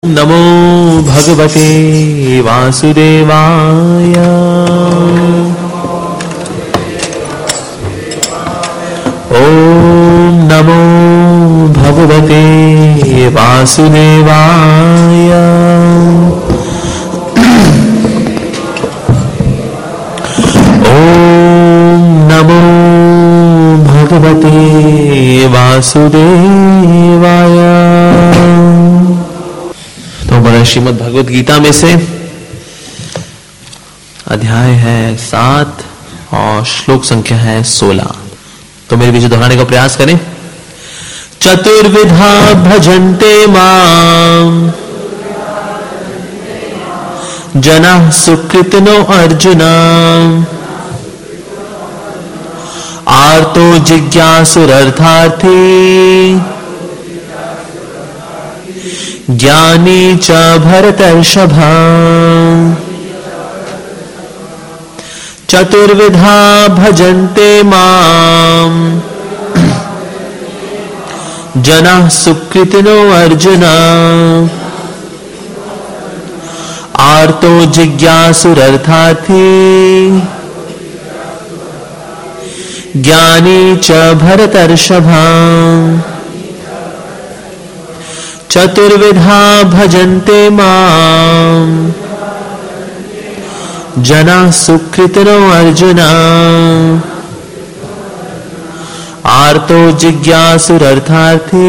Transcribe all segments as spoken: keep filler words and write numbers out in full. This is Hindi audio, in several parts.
नमो भगवते वासुदेवाय। ओम नमो भगवते वासुदेवाय। ओम नमो भगवते वासुदेवाय। श्रीमद् भगवत गीता में से अध्याय है सात और श्लोक संख्या है सोलह। तो मेरे बीच दोहराने का प्रयास करें। चतुर्विधा भजन्ते माम जनाः सुकृतिनो अर्जुन आर्तो जिज्ञासुरर्थार्थी ज्ञानी च भरतर्षभ। चतुर्विधा भजन्ते माम जनाः सुकृतिनो अर्जुन आर्तो जिज्ञासुरर्थार्थी ज्ञानी च भरतर्षभ। चतुर्विधा भजन्ते माम जनाः सुकृतिनो अर्जुन आर्तो जिज्ञासुरर्थार्थी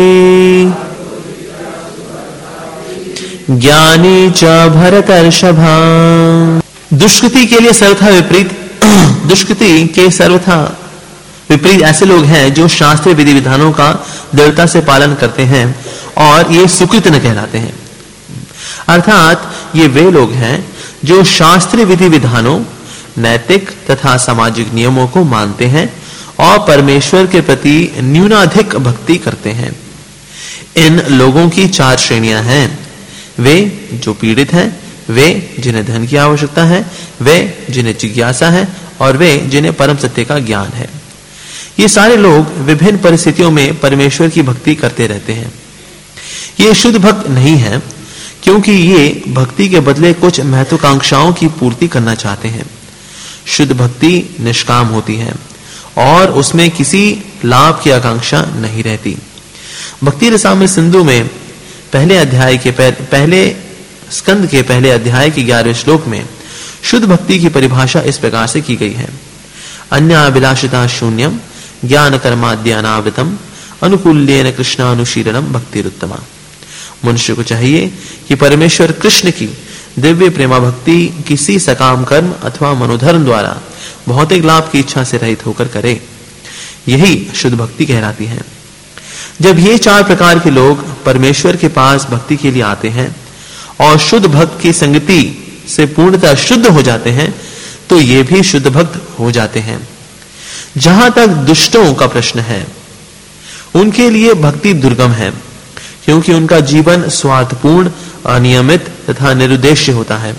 ज्ञानी च भरतर्षभ। दुष्कृति के लिए सर्वथा विपरीत दुष्कृति के सर्वथा विपरीत ऐसे लोग हैं जो शास्त्रीय विधि विधानों का दृढ़ता से पालन करते हैं और ये सुकृत न कहलाते हैं। अर्थात ये वे लोग हैं जो शास्त्रीय विधि विधानों, नैतिक तथा सामाजिक नियमों को मानते हैं और परमेश्वर के प्रति न्यूनाधिक भक्ति करते हैं। इन लोगों की चार श्रेणियां हैं। वे जो पीड़ित हैं, वे जिन्हें धन की आवश्यकता है, वे जिन्हें जिज्ञासा है और वे जिन्हें परम सत्य का ज्ञान है। ये सारे लोग विभिन्न परिस्थितियों में परमेश्वर की भक्ति करते रहते हैं। ये शुद्ध भक्त नहीं है क्योंकि ये भक्ति के बदले कुछ महत्वाकांक्षाओं की पूर्ति करना चाहते हैं। शुद्ध भक्ति निष्काम होती है और उसमें किसी लाभ की आकांक्षा नहीं रहती। भक्ति रसामृत सिंधु में पहले अध्याय के पहले स्कंद के पहले अध्याय के ग्यारहवें श्लोक में शुद्ध भक्ति की परिभाषा इस प्रकार से की गई है। अन्याभिलाषिता शून्यम ज्ञान कर्माद्यानावृतम अनुकूल्येन कृष्णानुशीलनम भक्तिरुत्तमा। मनुष्य को चाहिए कि परमेश्वर कृष्ण की दिव्य प्रेमा भक्ति किसी सकाम कर्म अथवा मनोधर्म द्वारा भौतिक लाभ की इच्छा से रहित होकर करे। यही शुद्ध भक्ति कहलाती है। जब ये चार प्रकार के लोग परमेश्वर के पास भक्ति के लिए आते हैं और शुद्ध भक्त की संगति से पूर्णतः शुद्ध हो जाते हैं तो ये भी शुद्ध भक्त हो जाते हैं। जहां तक दुष्टों का प्रश्न है, उनके लिए भक्ति दुर्गम है क्योंकि उनका जीवन स्वार्थपूर्ण, अनियमित तथा निरुद्देश्य होता है।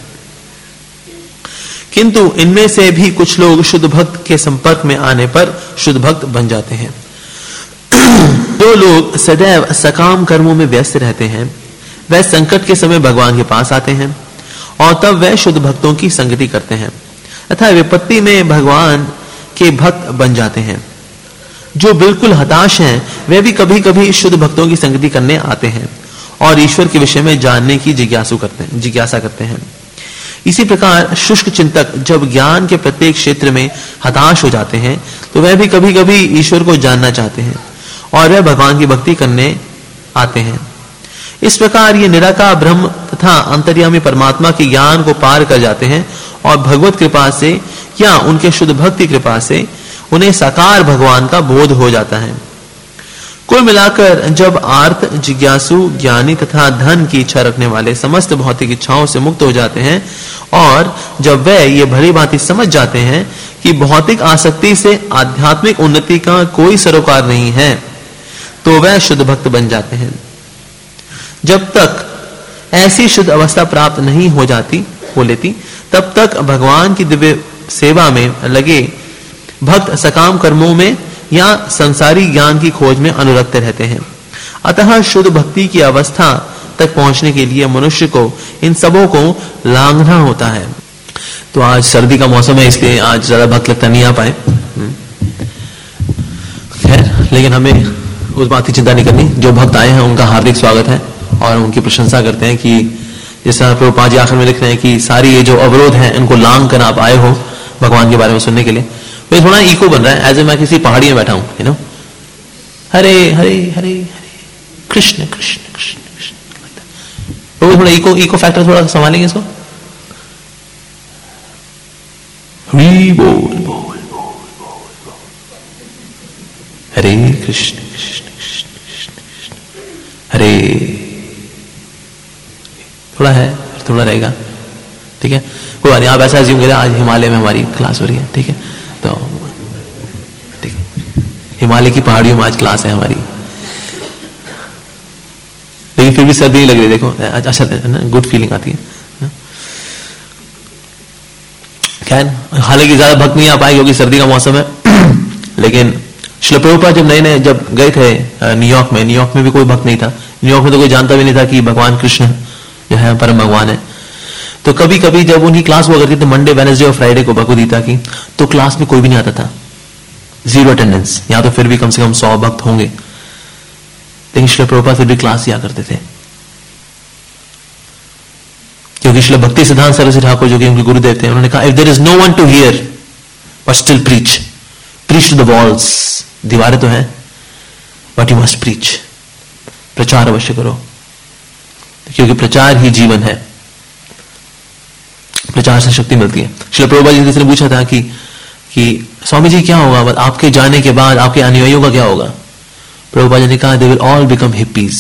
किंतु इनमें से भी कुछ लोग शुद्ध भक्त के संपर्क में आने पर शुद्ध भक्त बन जाते हैं। जो लोग सदैव सकाम कर्मों में व्यस्त रहते हैं, वह संकट के समय भगवान के पास आते हैं और तब वह शुद्ध भक्तों की संगति करते हैं तथा विपत्ति में भगवान के भक्त बन जाते हैं। जो बिल्कुल हताश हैं, वे भी कभी-कभी शुद्ध भक्तों की संगति करने आते हैं और ईश्वर के विषय में जानने की जिज्ञासु करते हैं जिज्ञासा करते हैं। इसी प्रकार शुष्क चिंतक जब ज्ञान के प्रत्येक क्षेत्र में हताश हो जाते हैं तो वह भी कभी-कभी ईश्वर को जानना चाहते हैं और वह भगवान की भक्ति करने आते हैं। इस प्रकार ये निराकार ब्रह्म तथा अंतर्यामी परमात्मा के ज्ञान को पार कर जाते हैं और भगवत कृपा से या उनके शुद्ध भक्ति कृपा से उन्हें साकार भगवान का बोध हो जाता है। कुल मिलाकर जब आर्त, जिज्ञासु, ज्ञानी तथा धन की इच्छा रखने वाले समस्त भौतिक इच्छाओं से मुक्त हो जाते हैं और जब वे ये भली भांति समझ जाते हैं कि भौतिक आसक्ति से आध्यात्मिक उन्नति का कोई सरोकार नहीं है, तो वह शुद्ध भक्त बन जाते हैं। जब तक ऐसी शुद्ध अवस्था प्राप्त नहीं हो जाती हो लेती तब तक भगवान की दिव्य सेवा में लगे भक्त सकाम कर्मों में या संसारी ज्ञान की खोज में अनुरक्त रहते हैं। अतः शुद्ध भक्ति की अवस्था तक पहुंचने के लिए मनुष्य को इन सबों को लांघना होता है। तो आज सर्दी का मौसम है, इसलिए आज ज्यादा भक्त लगता नहीं आ पाए, खैर, लेकिन हमें उस बात की चिंता नहीं करनी। जो भक्त आए हैं उनका हार्दिक स्वागत है और उनकी प्रशंसा करते हैं कि जैसा प्रभुपाद जी आखिर में लिख रहे हैं कि सारी ये जो अवरोध हैं इनको लांघ कर आप आए हो भगवान के बारे में सुनने के लिए। तो थोड़ा इको बन रहा है, एज ए मैं किसी पहाड़ी में बैठा हूं, यू नो, हरे हरे हरे हरे कृष्ण कृष्ण कृष्ण कृष्ण। तो थोड़ा इको इको फैक्टर थोड़ा संभालेंगे इसको। हरि बोल बोल बोल बोल हरे कृष्ण कृष्ण कृष्ण कृष्ण कृष्ण हरे। थोड़ा है, थोड़ा रहेगा, ठीक है, कोई बात नहीं। आप ऐसा अज्यूम करें आज हिमालय में हमारी क्लास हो रही है, ठीक है, तो ठीक है, हिमालय की पहाड़ियों में आज क्लास है हमारी, लेकिन फिर भी सर्दी नहीं लग रही, देखो अच्छा ना, गुड फीलिंग आती है। खैर, हालांकि ज्यादा भक्त नहीं आ पाए क्योंकि सर्दी का मौसम है, लेकिन श्रील प्रभुपाद जब नए नए जब गए थे न्यूयॉर्क में, न्यूयॉर्क में भी कोई भक्त नहीं था, न्यूयॉर्क में तो कोई जानता भी नहीं था कि भगवान कृष्ण जो है परम भगवान है। तो कभी कभी जब उनकी क्लास हुआ करती थी मंडे वेडनेसडे और फ्राइडे को भगवदगीता की, तो क्लास में कोई भी नहीं आता था, जीरो अटेंडेंस, या तो फिर भी कम से कम सौ भक्त होंगे, लेकिन श्रील प्रभुपाद फिर भी क्लास दिया करते थे, क्योंकि श्रील भक्ति सिद्धांत सरस्वती ठाकुर जो कि उनके गुरुदेव थे, उन्होंने कहा if there is no one to hear but still preach, preach to the walls, दीवारें तो हैं बट यू मस्ट प्रीच, प्रचार अवश्य करो, क्योंकि प्रचार ही जीवन है, प्रचार से शक्ति मिलती है। श्रील प्रभुपाद जी किसी ने पूछा था कि कि स्वामी जी क्या होगा आपके जाने के बाद, आपके अनुयायियों का क्या होगा? प्रभुपाद जी ने कहा they will all become hippies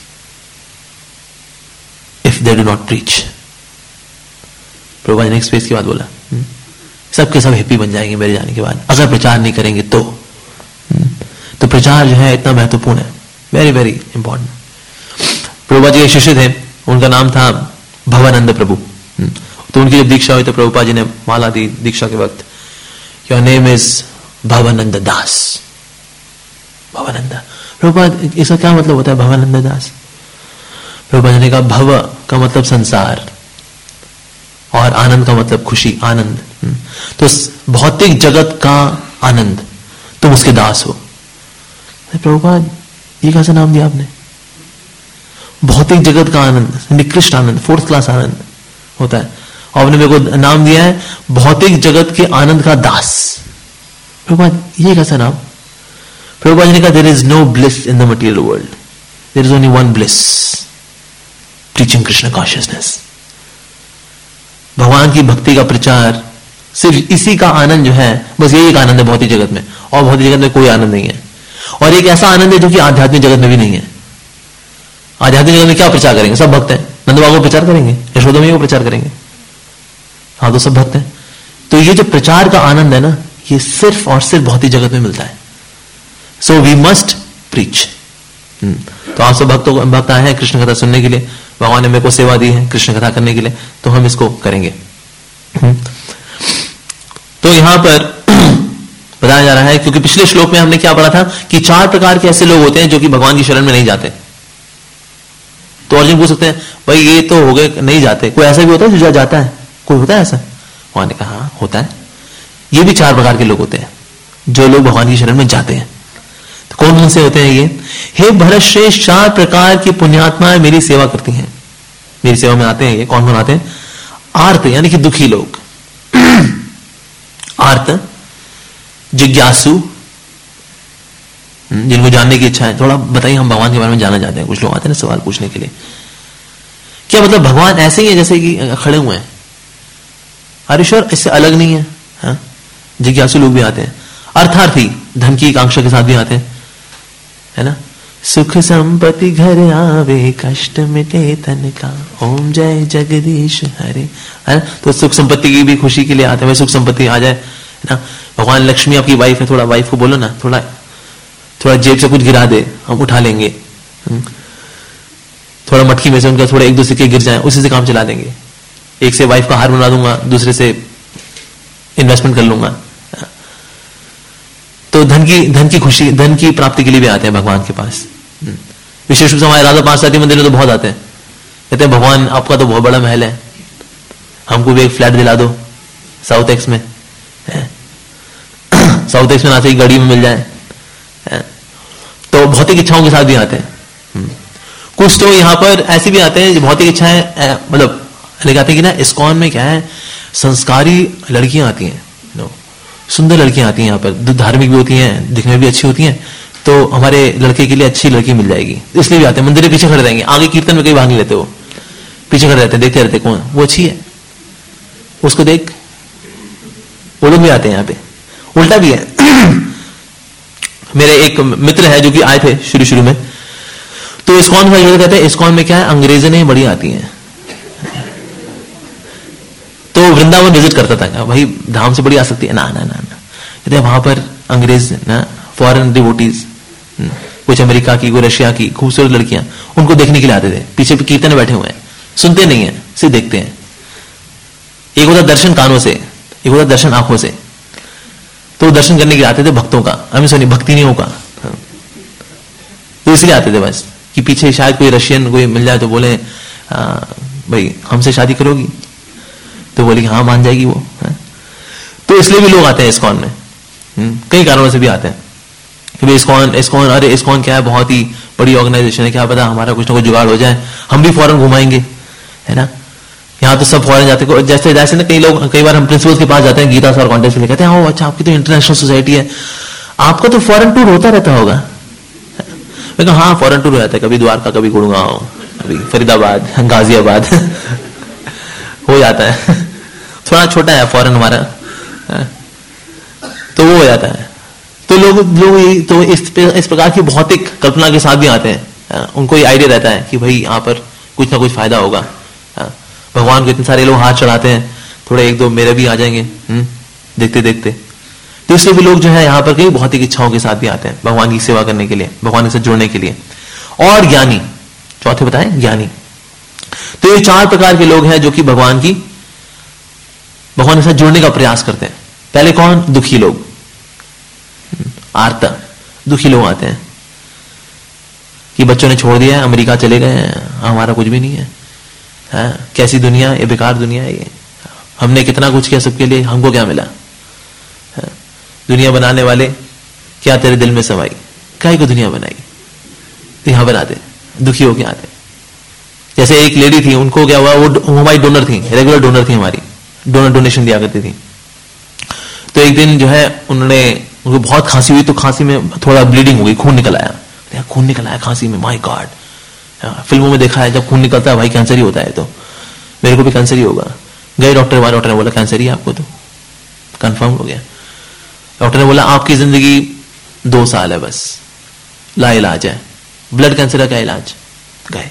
if they do not preach. Prabhupada ji ने एक स्पेस की बात बोला, सबके सब हिप्पी बन जाएंगे मेरे जाने के बाद, अगर प्रचार नहीं करेंगे तो। तो प्रचार जो है इतना महत्वपूर्ण है, very very important. Prabhupada ji के शिष्य थे, उनका नाम था भवानंद प्रभु। तो उनकी जब दीक्षा हुई तो प्रभुपाद जी ने माला दी दीक्षा के वक्त, your name is Bhavananda Das. Bhavananda, Prabhupada इसका क्या मतलब होता है भवानंद दास? प्रभुपाद जी ने कहा भव का मतलब संसार और आनंद का मतलब खुशी, आनंद। तो भौतिक जगत का आनंद, तुम उसके दास हो। प्रभुपाद ये कैसा नाम दिया आपने? भौतिक जगत का आनंद, निकृष्ट आनंद, फोर्थ क्लास आनंद होता है, और आपने मेरे को नाम दिया है भौतिक जगत के आनंद का दास। प्रभुपाद ये कैसा नाम? प्रभुपाद ने कहा there is no bliss in the material world, there is only one bliss, preaching Krishna consciousness. भगवान की भक्ति का प्रचार, सिर्फ इसी का आनंद जो है, बस यही एक आनंद है भौतिक जगत में, और भौतिक जगत में कोई आनंद नहीं है। और एक ऐसा आनंद है जो कि आध्यात्मिक जगत में भी नहीं है। आध्यात्मिक जगत में क्या प्रचार करेंगे? सब भक्त हैं, नंद बाबू प्रचार करेंगे, यशोदा मैया प्रचार करेंगे, हाँ तो सब भक्त हैं। तो ये जो प्रचार का आनंद है ना, ये सिर्फ और सिर्फ भौतिक जगत में मिलता है। So we must preach. तो आप सब भक्तों भक्त आए हैं कृष्ण कथा सुनने के लिए, भगवान ने मेरे को सेवा दी है कृष्ण कथा करने के लिए, तो हम इसको करेंगे। तो यहां पर बताया जा रहा है, क्योंकि पिछले श्लोक में हमने क्या पढ़ा था कि चार प्रकार के ऐसे लोग होते हैं जो कि भगवान की शरण में नहीं जाते। तो अर्जुन पूछ सकते हैं भाई ये तो हो गए नहीं जाते, कोई ऐसा भी होता है जो जाता है? कोई होता है ऐसा? भगवान ने कहा हाँ होता है। ये भी चार प्रकार के लोग होते हैं जो लोग भगवान की शरण में जाते हैं। तो कौन कौन से होते हैं ये? हे भरत श्रेष्ठ, चार प्रकार की पुण्यात्माएं मेरी सेवा करती हैं, मेरी सेवा में आते हैं। ये कौन कौन आते हैं? आर्त यानी कि दुखी लोग, आर्त, जिज्ञासु, जिनको जानने की इच्छा है, थोड़ा बताइए हम भगवान के बारे में जानना चाहते हैं। कुछ लोग आते हैं ना सवाल पूछने के लिए, क्या मतलब भगवान ऐसे ही है जैसे कि खड़े हुए हैं? हरीश्वर इससे अलग नहीं है। हाँ? जिज्ञासु लोग भी आते हैं, अर्थार्थी धन की आकांक्षा के साथ भी आते हैं, है ना। सुख संपत्ति घर आवे, कष्ट मिटे तन का, ओम जय जगदीश हरे, है ना। तो सुख संपत्ति की भी खुशी के लिए आते हैं, सुख संपत्ति आ जाए, है ना। भगवान लक्ष्मी आपकी वाइफ है, थोड़ा वाइफ को बोलो ना थोड़ा थोड़ा जेब से कुछ गिरा दे, हम उठा लेंगे। थोड़ा मटकी में से उनका थोड़ा एक दो सिक्के गिर जाए, उसी से काम चला देंगे। एक से वाइफ का हार बना दूंगा, दूसरे से इन्वेस्टमेंट कर लूंगा। तो धन की धन की खुशी, धन की प्राप्ति के लिए भी आते हैं भगवान के पास। विशेष रूप से हमारे राधा पांच साथी मंदिर में तो बहुत आते हैं, कहते हैं भगवान आपका तो बहुत बड़ा महल है, हमको भी एक फ्लैट दिला दो साउथ एक्स में, साउथ एक्स में ना से गाड़ी में मिल जाए। तो भौतिक इच्छाओं के साथ भी आते हैं। कुछ तो यहां पर ऐसे भी आते हैं जो भौतिक इच्छाएं, मतलब लेके आते हैं कि ना इस्कॉन में क्या है, संस्कारी लड़कियां आती हैं, सुंदर लड़कियां आती हैं यहाँ पर, धार्मिक भी होती हैं, दिखने में भी अच्छी होती हैं, तो हमारे लड़के के लिए अच्छी लड़की मिल जाएगी, इसलिए भी आते हैं। मंदिर के पीछे खड़े रहेंगे, आगे कीर्तन में कहीं भाग नहीं लेते, वो पीछे खड़े रहते हैं, देखते रहते कौन वो अच्छी है, उसको देख, वो लोग भी आते हैं यहाँ पे। उल्टा भी है। मेरे एक मित्र है जो कि आए थे शुरू शुरू में, तो इस्कॉन का ये कहते हैं, इस्कॉन में क्या है, अंग्रेजनें बड़ी आती हैं, तो वृंदावन विजिट करता था, भाई धाम से बड़ी आ सकती है ना, ना ना ना कहते वहां पर अंग्रेज ना, फॉरेन डिवोटीज, कुछ अमेरिका की, कोई रशिया की खूबसूरत लड़कियां, उनको देखने के लिए आते थे। पीछे कीर्तन में बैठे हुए हैं, सुनते नहीं है, सिर्फ देखते हैं। एक होता दर्शन कानों से, एक होता दर्शन आंखों से। तो दर्शन करने के लिए आते थे भक्तों का, हमें सुनी भक्ति नहीं होगा, तो इसलिए आते थे बस कि पीछे शायद कोई रशियन कोई मिल जाए तो बोले भाई हमसे शादी करोगी, तो बोली हाँ मान जाएगी वो है? तो इसलिए भी लोग आते हैं इस्कॉन में, कई कारणों से भी आते हैं कि भाई इस्कॉन इस्कॉन अरे इस्कॉन क्या है, बहुत ही बड़ी ऑर्गेनाइजेशन है, क्या पता हमारा कुछ ना कुछ जुगाड़ हो जाए, हम भी फॉरेन घुमाएंगे, है ना। यहाँ तो सब फॉरेन जाते हैं, जैसे जैसे ना कई लोग, कई बार हम प्रिंसिपल के पास जाते हैं गीता सर कॉन्टेस्ट के लिए, कहते हैं ओ अच्छा आपकी तो इंटरनेशनल सोसाइटी है, आपका तो फॉरेन टूर होता रहता होगा। मैं कहा हाँ फॉरेन टूर रहता है, कभी द्वारका, कभी गुड़गांव, कभी फरीदाबाद, गाजियाबाद हो जाता है। थोड़ा छोटा है फॉरेन हमारा, तो वो हो जाता है। तो लोग लोग तो इस इस प्रकार की भौतिक कल्पना के साथ भी आते हैं, उनको ये आइडिया रहता है कि भाई यहाँ पर कुछ ना कुछ फायदा होगा, भगवान को इतने सारे लोग हाथ चढ़ाते हैं, थोड़े एक दो मेरे भी आ जाएंगे देखते देखते। तो इसलिए भी लोग जो है यहाँ पर कई भौतिक इच्छाओं के साथ भी आते हैं भगवान की सेवा करने के लिए, भगवान से जुड़ने के लिए। और ज्ञानी, चौथे बताएं ज्ञानी। तो ये चार प्रकार के लोग हैं जो कि भगवान की भगवान के साथ जुड़ने का प्रयास करते हैं। पहले कौन, दुखी लोग, आर्त दुखी लोग आते हैं कि बच्चों ने छोड़ दिया है, अमेरिका चले गए हैं, हमारा कुछ भी नहीं है, है? कैसी दुनिया, ये बेकार दुनिया है, ये हमने कितना कुछ किया सबके लिए, हमको क्या मिला, है? दुनिया बनाने वाले क्या तेरे दिल में समाई, काहे को दुनिया बनाई, तो यहां पर आते दुखी होके आते। जैसे एक लेडी थी, उनको क्या हुआ, वो हमारी डोनर थी, रेगुलर डोनर थी हमारी, डोनर डोनेशन दिया करती थी। तो एक दिन जो है उन्होंने, उनको बहुत खांसी हुई, तो खांसी में थोड़ा ब्लीडिंग हो गई, खून निकल आया, खून निकल आया खांसी में, माय गॉड। फिल्मों में देखा है जब खून निकलता है भाई कैंसर ही होता है, तो मेरे को भी कैंसर ही होगा। गए डॉक्टर, वाले डॉक्टर ने बोला कैंसर ही है आपको, तो कंफर्म हो गया। डॉक्टर ने बोला आपकी जिंदगी दो साल है बस, ला इलाज है, ब्लड कैंसर का क्या इलाज। गए,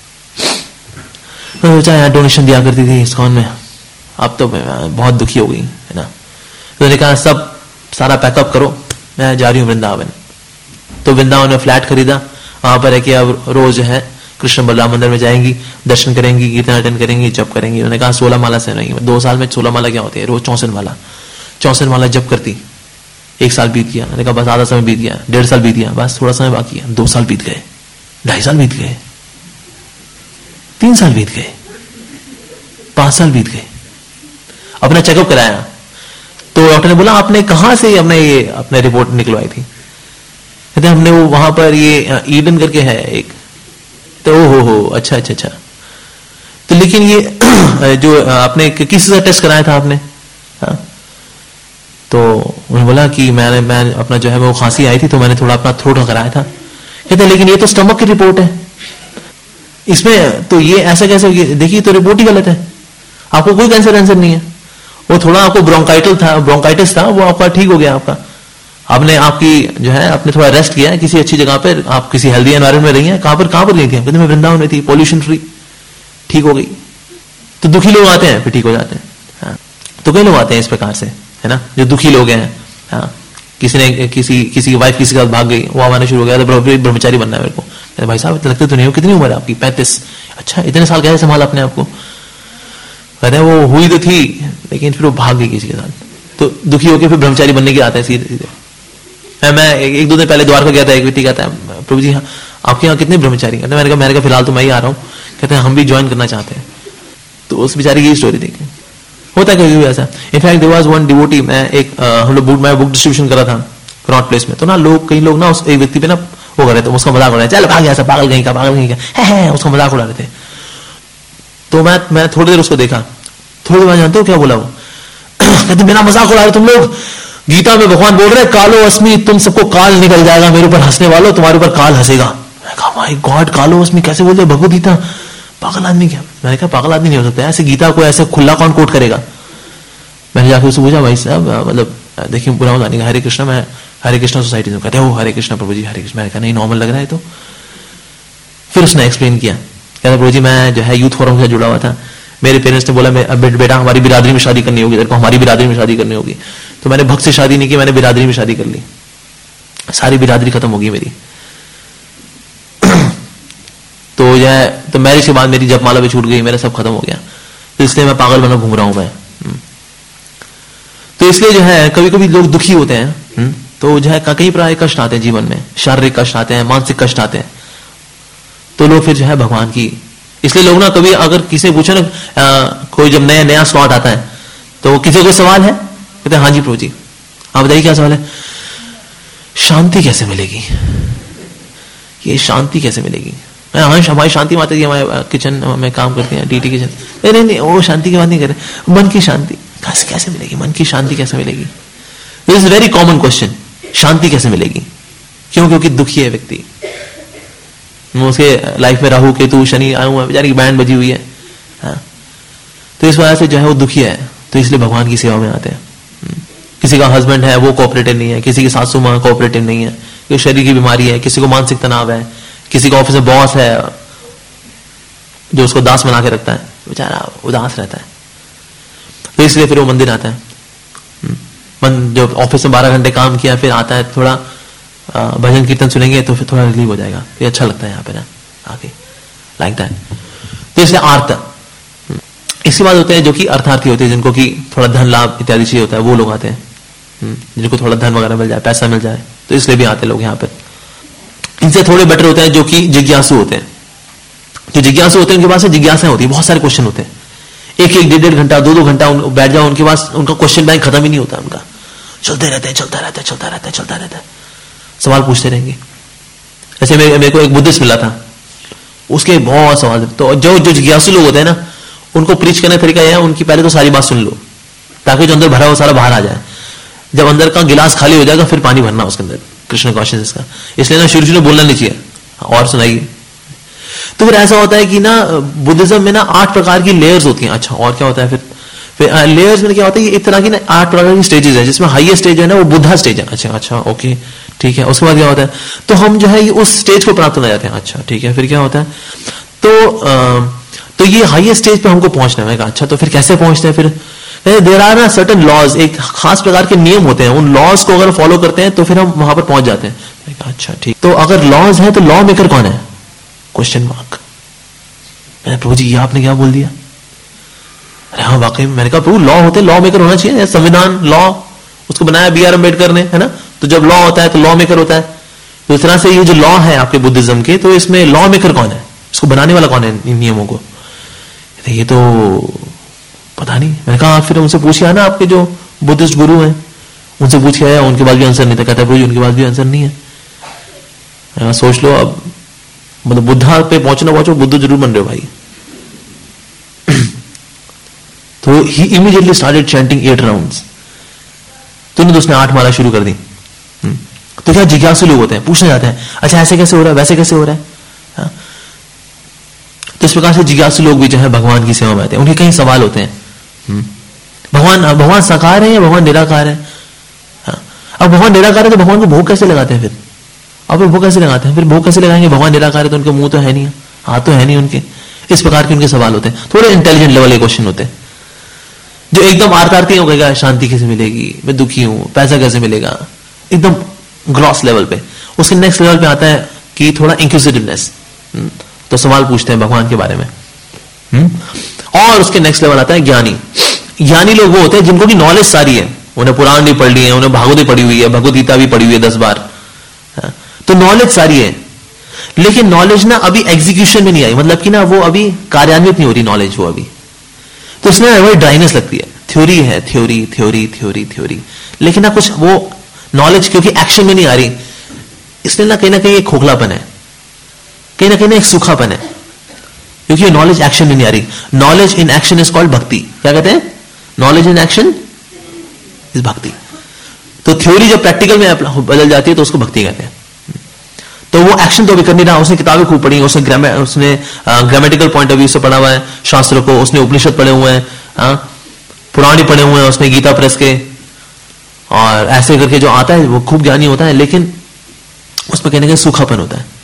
सोचा यार डोनेशन दिया करती थी इस्कॉन में, अब तो बहुत दुखी हो गई है ना। तो उन्होंने कहा सब सारा पैकअप करो, मैं जा रही हूँ वृंदावन। तो वृंदावन में फ्लैट खरीदा, वहां पर है कि अब रोज है कृष्ण बलराम मंदिर में जाएंगी, दर्शन करेंगी, कीर्तन अटेंड करेंगी, जप करेंगी। उन्होंने कहा सोलह माला से नहीं, दो साल में सोलह माला क्या होती है, रोज चौसठ माला चौसठ माला जप करती। एक साल बीत गया, मैंने कहा बस आधा समय बीत गया, डेढ़ साल बीत गया, बस थोड़ा समय बाकी है, दो साल बीत गए, ढाई साल बीत गए, तीन साल बीत गए, पांच साल बीत गए। अपना चेकअप कराया तो डॉक्टर ने बोला आपने कहां से अपने ये अपने रिपोर्ट निकलवाई थी। कहते हमने वो वहां पर ये ईडन करके है एक, तो ओ हो हो अच्छा अच्छा अच्छा। तो लेकिन ये जो आपने किस से टेस्ट कराया था आपने, हा? तो उन्होंने बोला कि मैंने मैं अपना जो है वो खांसी आई थी तो मैंने थोड़ा अपना थ्रोट का कराया था। कहते लेकिन ये तो स्टमक की रिपोर्ट है, इसमें तो ये ऐसा कैसे, देखिए तो रिपोर्ट ही गलत है, आपको कोई कैंसर कैंसर नहीं है, वो थोड़ा आपको ब्रोंकाइटिस था ब्रोंकाइटिस था वो आपका ठीक हो गया। आपका आपने आपकी जो है आपने थोड़ा रेस्ट किया है किसी अच्छी जगह पर, आप किसी हेल्दी एनवायरमेंट में रही हैं। कहां पर कहां पर गई थी, कहते मैं वृंदावन में थी, पॉल्यूशन फ्री, ठीक हो गई। तो दुखी लोग आते हैं फिर ठीक हो जाते हैं। हाँ। तो कई लोग आते हैं इस प्रकार से, है ना, जो दुखी लोग हैं। हाँ। किसी ने किसी किसी की वाइफ किसी के साथ भाग गई, वो आवाना शुरू हो गया, तो ब्रह्मचारी बनना है मेरे को। भाई साहब लगते तो नहीं हो, कितनी उम्र है आपकी, पैंतीस, अच्छा इतने साल कैसे संभाला अपने आपको। कहते हैं वो हुई तो थी लेकिन फिर वो भाग गई किसी के साथ, तो दुखी होकर फिर ब्रह्मचारी बनने की आता है सीधे सीधे। मैं एक दो दिन पहले द्वारका गया था, एक व्यक्ति कहता है प्रभु जी हाँ आपके यहाँ कितने ब्रह्मचारी, कहते मैंने कहा मैंने कहा फिलहाल तो मैं ही आ रहा हूँ, कहते हैं हम भी ज्वाइन करना चाहते हैं। तो उस बेचारे की स्टोरी देखें, होता है कभी ऐसा। In fact there was one devotee, मैं एक हम लोग बुक मैं बुक डिस्ट्रीब्यूशन कर रहा था कनॉट प्लेस में, तो ना लोग कई लोग ना उस एक व्यक्ति पे ना वो कर रहे थे, उसका मजाक उड़ा रहे थे, चल भाग ऐसा पागल कहीं का पागल कहीं का है, है, उसका मजाक उड़ा रहे थे। तो मैं मैं थोड़ी देर उसको देखा, थोड़ी देर बाद जानते हो क्या बोला वो? कहते मेरा मजाक उड़ा रहे तुम लोग, गीता में भगवान बोल रहे हैं कालो अस्मि, तुम सबको काल निकल जाएगा, मेरे ऊपर हंसने वालों तुम्हारे ऊपर काल हंसेगा। मैंने कहा माय गॉड, कालो अस्मि कैसे बोलते भगवद गीता, पागल आदमी क्या? मैंने कहा पागल आदमी नहीं हो सकता ऐसे, गीता को ऐसे खुला कौन कोट करेगा? मैंने जाकर उससे पूछा भाई साहब मतलब देखिए बुरा होता नहीं, हरे कृष्णा, मैं हरे कृष्णा सोसाइटी से। कहते हो हरे कृष्णा प्रभु जी हरे कृष्णा। मैंने कहा नहीं नॉर्मल लग रहा है। तो फिर उसने एक्सप्लेन किया, कहता प्रभु जी मैं जो है यूथ फोरम से जुड़ा हुआ था, मेरे पेरेंट्स ने बोला मैं बेटा हमारी बिरादरी में शादी करनी होगी, तेरे को हमारी बिरादरी में शादी करनी होगी। तो मैंने भक्त से शादी नहीं की, मैंने बिरादरी में शादी कर ली, सारी बिरादरी खत्म होगी मेरी। तो यह तो मैरिज के बाद मेरी जपमाला भी छूट गई, मेरा सब खत्म हो गया, तो इसलिए मैं पागल बना घूम रहा हूं मैं। तो इसलिए जो है कभी कभी लोग दुखी होते हैं, तो जो है कई प्रकार के कष्ट आते हैं जीवन में, शारीरिक कष्ट आते हैं, मानसिक कष्ट आते हैं, तो लोग फिर जो है भगवान की, इसलिए लोग ना कभी अगर किसी पूछे ना कोई जब नया नया स्लॉट आता है तो किसी को सवाल है, कहते हैं हाँ जी प्रभु जी आप बताइए क्या सवाल है? शांति कैसे मिलेगी, ये शांति कैसे मिलेगी? हाँ हमारी शांति माता जी हमारे किचन में काम करती हैं, डीटी किचन। नहीं नहीं नहीं वो शांति की बात नहीं कर रहे, मन की शांति कैसे कैसे मिलेगी, मन की शांति कैसे मिलेगी? This is very common question, शांति कैसे मिलेगी? क्यों? क्योंकि दुखी है व्यक्ति, उसके लाइफ में राहु केतु शनि आए हुए हैं, बेचारी की बैंड बजी हुई है, हाँ? तो इस वजह से जो है वो दुखी है, तो इसलिए भगवान की सेवा में आते हैं। किसी का हस्बैंड है वो कोऑपरेटिव नहीं है, किसी की सासू मां कोऑपरेटिव नहीं है, किसी शरीर की बीमारी है, किसी को मानसिक तनाव है, किसी का ऑफिस में बॉस है जो उसको दास बना के रखता है, बेचारा उदास रहता है, तो इसलिए फिर वो मंदिर आता है। मन जो ऑफिस में बारह घंटे काम किया फिर आता है, थोड़ा भजन कीर्तन सुनेंगे तो फिर थोड़ा रिलीव हो जाएगा, फिर अच्छा लगता है यहाँ पे ना आके, लाइक दैट। तो इसलिए आर्त, इसके बाद होते हैं जो कि अर्थार्थी होते हैं, जिनको कि थोड़ा धन लाभ इत्यादि चाहिए होता है, वो लोग आते हैं, जिनको थोड़ा धन वगैरह मिल जाए, पैसा मिल जाए, तो इसलिए भी आते लोग यहाँ पर। इनसे थोड़े बेटर होते हैं जो कि जिज्ञासु होते हैं। जो जिज्ञासु होते हैं उनके पास जिज्ञासा होती है, बहुत सारे क्वेश्चन होते हैं, एक एक डेढ़ डेढ़ घंटा दो दो घंटा बैठ जाओ उनके पास, उनका क्वेश्चन बैंक खत्म ही नहीं होता, उनका चलते रहते हैं चलता रहता है चलता रहता है चलता रहता है, सवाल पूछते रहेंगे। ऐसे मेरे को एक बुद्धिस्ट मिला था, उसके बहुत सवाल। तो जो जो जिज्ञासु लोग होते हैं ना, उनको प्रीच करने का तरीका यह है, उनकी पहले तो सारी बात सुन लो ताकि जो अंदर भरा हो सारा बाहर आ जाए। जब अंदर का गिलास खाली हो जाएगा फिर पानी भरना उसके अंदर, कृष्ण कॉन्शियसनेस का। इसलिए ना शुरू शुरू बोलना नहीं चाहिए, और सुनाइए। तो फिर ऐसा होता है कि ना बुद्धिज्म में ना आठ प्रकार की लेयर्स होती हैं। अच्छा और क्या होता है फिर? फिर लेयर्स में क्या होता है, एक तरह की ना आठ प्रकार की स्टेजेस है, जिसमें हाईएस्ट स्टेज है ना वो बुद्धा स्टेज है। अच्छा अच्छा ओके ठीक है। उसके बाद क्या होता है, तो हम जो है उस स्टेज को प्राप्त होना जाते हैं। अच्छा ठीक है। फिर क्या होता है, तो आ, तो ये हाईएस्ट स्टेज पे हमको पहुंचना है। अच्छा तो फिर कैसे पहुंचते हैं? फिर देयर आर ना सर्टेन लॉज, एक खास प्रकार के नियम होते हैं, उन लॉज को अगर फॉलो करते हैं तो फिर हम वहां पर पहुंच जाते हैं। अच्छा ठीक। तो अगर लॉज है तो लॉ मेकर कौन है? Question mark. मैंने प्रभु जी ये आपने क्या बोल दिया? अरे हाँ वाकई। मैंने कहा प्रभु लॉ होते लॉ मेकर होना चाहिए, संविधान लॉ उसको बनाया बी आर अम्बेडकर ने, है ना। तो जब लॉ होता है तो लॉ मेकर होता है। तो इस तरह से ये जो लॉ है आपके बुद्धिज्म के, तो इसमें लॉ मेकर कौन है, इसको बनाने वाला कौन है इन नियमों को? ये तो पता नहीं। मैंने कहा फिर उनसे पूछिए ना, आपके जो बुद्धिस्ट गुरु हैं उनसे पूछ के आया, उनके पास भी आंसर नहीं था। कहता है उनके पास भी आंसर नहीं है। सोच लो अब, मतलब बुद्धा पे पहुंचना पहुंचो, बुद्ध जरूर बन रहे हो भाई। तो ही immediately started chanting eight rounds. तुमने तो उसने आठ माला शुरू कर दी। तो क्या जिज्ञासु लोग होते हैं, पूछना चाहते हैं अच्छा ऐसे कैसे हो रहा है, वैसे कैसे हो रहा है। हाँ? तो इस प्रकार से जिज्ञासु लोग भी जो है भगवान की सेवा में आते हैं। उनके कई सवाल होते हैं। भगवान भगवान साकार है या भगवान निराकार है? हाँ? अब भगवान निराकार है तो भगवान को भोग कैसे लगाते हैं फिर? अब भोग कैसे लगाते हैं? फिर भोग कैसे लगाएंगे? भगवान निराकार है तो उनके मुंह तो है नहीं, हाथ तो है नहीं उनके। इस प्रकार के उनके सवाल होते हैं। थोड़े इंटेलिजेंट लेवल के क्वेश्चन होते हैं। जो एकदम आरकारती हो गएगा, शांति कैसे मिलेगी, मैं दुखी हूं, पैसा कैसे मिलेगा, एकदम ग्रॉस लेवल पे। उसके नेक्स्ट लेवल पे आता है कि थोड़ा इंक्विजिटिवनेस, तो सवाल पूछते हैं भगवान के बारे में। और उसके नेक्स्ट लेवल आता है ज्ञानी। ज्ञानी लोग वो होते हैं जिनको की नॉलेज सारी है, उन्हें पुराण भी पढ़ ली है, उन्हें भागवत भी पढ़ी हुई है, भगवद गीता भी पढ़ी हुई है दस बार, तो नॉलेज सारी है। लेकिन नॉलेज ना अभी एग्जीक्यूशन में नहीं आई, मतलब कि ना वो अभी कार्यान्वित नहीं हो रही नॉलेज वो अभी, तो इसमें वही ड्राइनेस लगती है। थ्योरी है, थ्योरी थ्योरी थ्योरी थ्योरी, लेकिन ना कुछ वो नॉलेज क्योंकि एक्शन में नहीं आ रही, इसलिए ना कहीं ना कहीं एक खोखलापन है, कहीं ना कहीं ना एक सूखापन है, क्योंकि नॉलेज एक्शन में नहीं आ रही। Knowledge in action is called bhakti. क्या कहते हैं? नॉलेज इन एक्शन इज भक्ति। तो थ्योरी जब प्रैक्टिकल में बदल जाती है तो उसको भक्ति कहते हैं। तो वो एक्शन तो अभी कर नहीं रहा, उसने किताबें खूब पढ़ी, उसने ग्रामे उसने ग्रामेटिकल पॉइंट ऑफ व्यू से पढ़ा हुआ है शास्त्रों को, उसने उपनिषद पढ़े हुए हैं, पुराण पढ़े हुए हैं उसने, गीता प्रेस के, और ऐसे करके जो आता है वो खूब ज्ञानी होता है, लेकिन उसमें कहने का सूखापन होता है।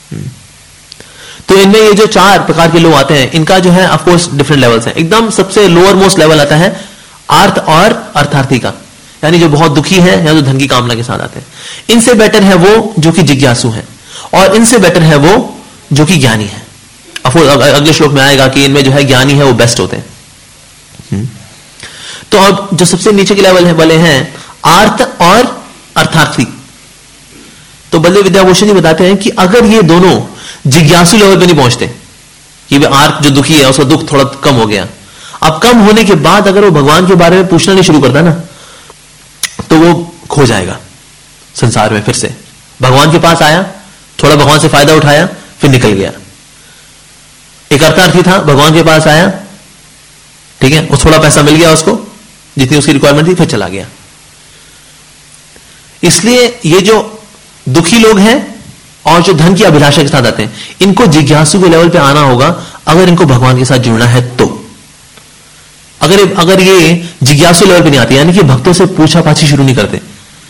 तो इनमें ये जो चार प्रकार के लोग आते हैं, इनका जो है ऑफ कोर्स डिफरेंट लेवल्स हैं। एकदम सबसे लोअर मोस्ट लेवल आता है अर्थ और अर्थार्थी का, यानी जो बहुत दुखी है या जो धन की कामना के साथ आते हैं। इनसे बेटर है वो जो कि जिज्ञासु है, और इनसे बेटर है वो जो कि ज्ञानी है। अगले श्लोक में आएगा कि इनमें जो है ज्ञानी है वो बेस्ट होते हैं। तो अब जो सबसे नीचे के लेवल है वाले हैं अर्थ और अर्थार्थी, तो बलदेव विद्याभूषण जी बताते हैं कि अगर ये दोनों जिज्ञासु लेवल पे नहीं पहुंचते, कि अर्थ जो दुखी है उसका दुख थोड़ा कम हो गया, अब कम होने के बाद अगर वो भगवान के बारे में पूछना नहीं शुरू करता ना, तो वो खो जाएगा संसार में। फिर से भगवान के पास आया, थोड़ा भगवान से फायदा उठाया, फिर निकल गया। एक अर्थार्थी था, भगवान के पास आया, ठीक है, वो थोड़ा पैसा मिल गया उसको, जितनी उसकी रिक्वायरमेंट थी, फिर चला गया। इसलिए ये जो दुखी लोग हैं और जो धन की अभिलाषा के साथ आते हैं, इनको जिज्ञासु के लेवल पे आना होगा अगर इनको भगवान के साथ जुड़ना है तो। अगर अगर ये जिज्ञासु लेवल पे नहीं आते, यानी कि भक्तों से पूछा पाछी शुरू नहीं करते,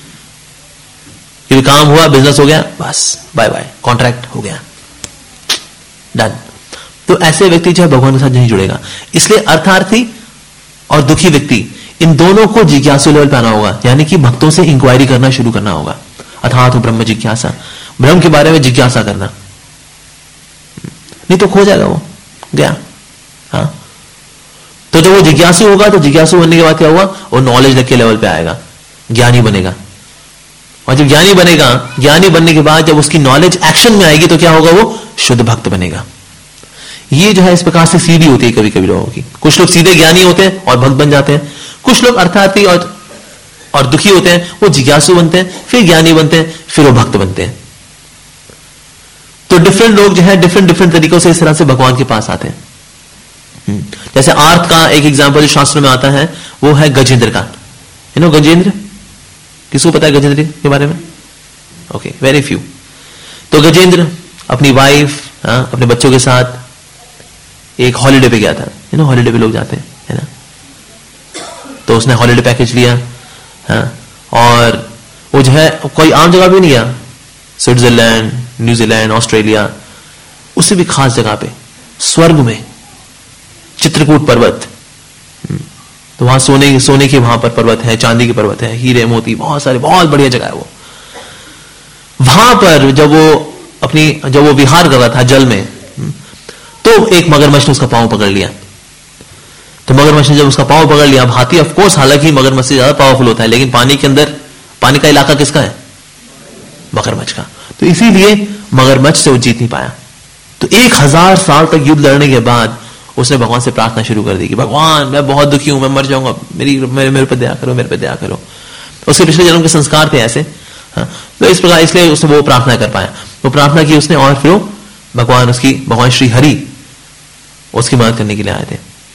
कि काम हुआ, बिजनेस हो गया, बस बाय बाय, कॉन्ट्रैक्ट हो गया, डन, तो ऐसे व्यक्ति जो है भगवान के साथ नहीं जुड़ेगा। इसलिए अर्थार्थी और दुखी व्यक्ति, इन दोनों को जिज्ञासु लेवल पे आना होगा, यानी कि भक्तों से इंक्वायरी करना शुरू करना होगा। अर्थात ब्रह्म जिज्ञासा, ब्रह्म के बारे में जिज्ञासा करना, नहीं तो खो जाएगा, वो गया। हाँ, तो जब वो जिज्ञासु होगा, तो जिज्ञासु बनने के बाद क्या होगा, वो नॉलेज के लेवल पे आएगा, ज्ञानी बनेगा। और जब ज्ञानी बनेगा, ज्ञानी बनने के बाद जब उसकी नॉलेज एक्शन में आएगी, तो क्या होगा, वो शुद्ध भक्त बनेगा। ये जो है इस प्रकार से सीधी होती है कभी कभी लोगों की। कुछ लोग सीधे ज्ञानी होते हैं और भक्त बन जाते हैं, कुछ लोग अर्थार्थी और और दुखी होते हैं, वो जिज्ञासु बनते हैं, फिर ज्ञानी बनते हैं, फिर वो भक्त बनते हैं। तो डिफरेंट लोग जो है डिफरेंट डिफरेंट तरीकों से इस तरह से भगवान के पास आते हैं। जैसे आर्थ का एक एग्जांपल जो शास्त्र में आता है वो है गजेंद्र का। यू नो गजेंद्र, किसको पता है गजेंद्र के बारे में? Okay, very few. तो गजेंद्र अपनी वाइफ, अपने बच्चों के साथ एक हॉलिडे पे गया था। यू नो हॉलिडे पे लोग जाते हैं, है ना, तो उसने हॉलिडे पैकेज लिया, हाँ, और वो जो है कोई आम जगह भी नहीं गया, स्विट्जरलैंड, न्यूजीलैंड, ऑस्ट्रेलिया, उससे भी खास जगह पे, स्वर्ग में, चित्रकूट पर्वत। तो वहां सोने सोने के वहां पर पर्वत है, चांदी के पर्वत है, हीरे मोती, बहुत सारे, बहुत बढ़िया जगह है वो। वहां पर जब वो अपनी जब वो विहार कर रहा था जल में, तो एक मगरमच्छ ने उसका पांव पकड़ लिया। तो मगरमच्छ ने जब उसका पांव पकड़ लिया, हाथी ऑफ कोर्स हालांकि मगरमच्छ से ज्यादा पावरफुल होता है, लेकिन पानी के अंदर, पानी का इलाका किसका है? मगरमच्छ का। तो इसीलिए मगरमच्छ से वो जीत नहीं पाया। तो एक हजार साल तक युद्ध लड़ने के बाद उसने भगवान से प्रार्थना शुरू कर दी कि भगवान मैं बहुत दुखी हूं, मैं मर जाऊंगा, मेरी मेरे मेरे पे दया करो, मेरे पे दया करो। उसके पिछले जन्म के संस्कार थे ऐसे, हाँ, तो इस प्रकार इसलिए उसने वो प्रार्थना कर पाया। वो प्रार्थना की उसने, और फिर भगवान उसकी भगवान श्री हरि उसकी मदद करने के लिए आए थे।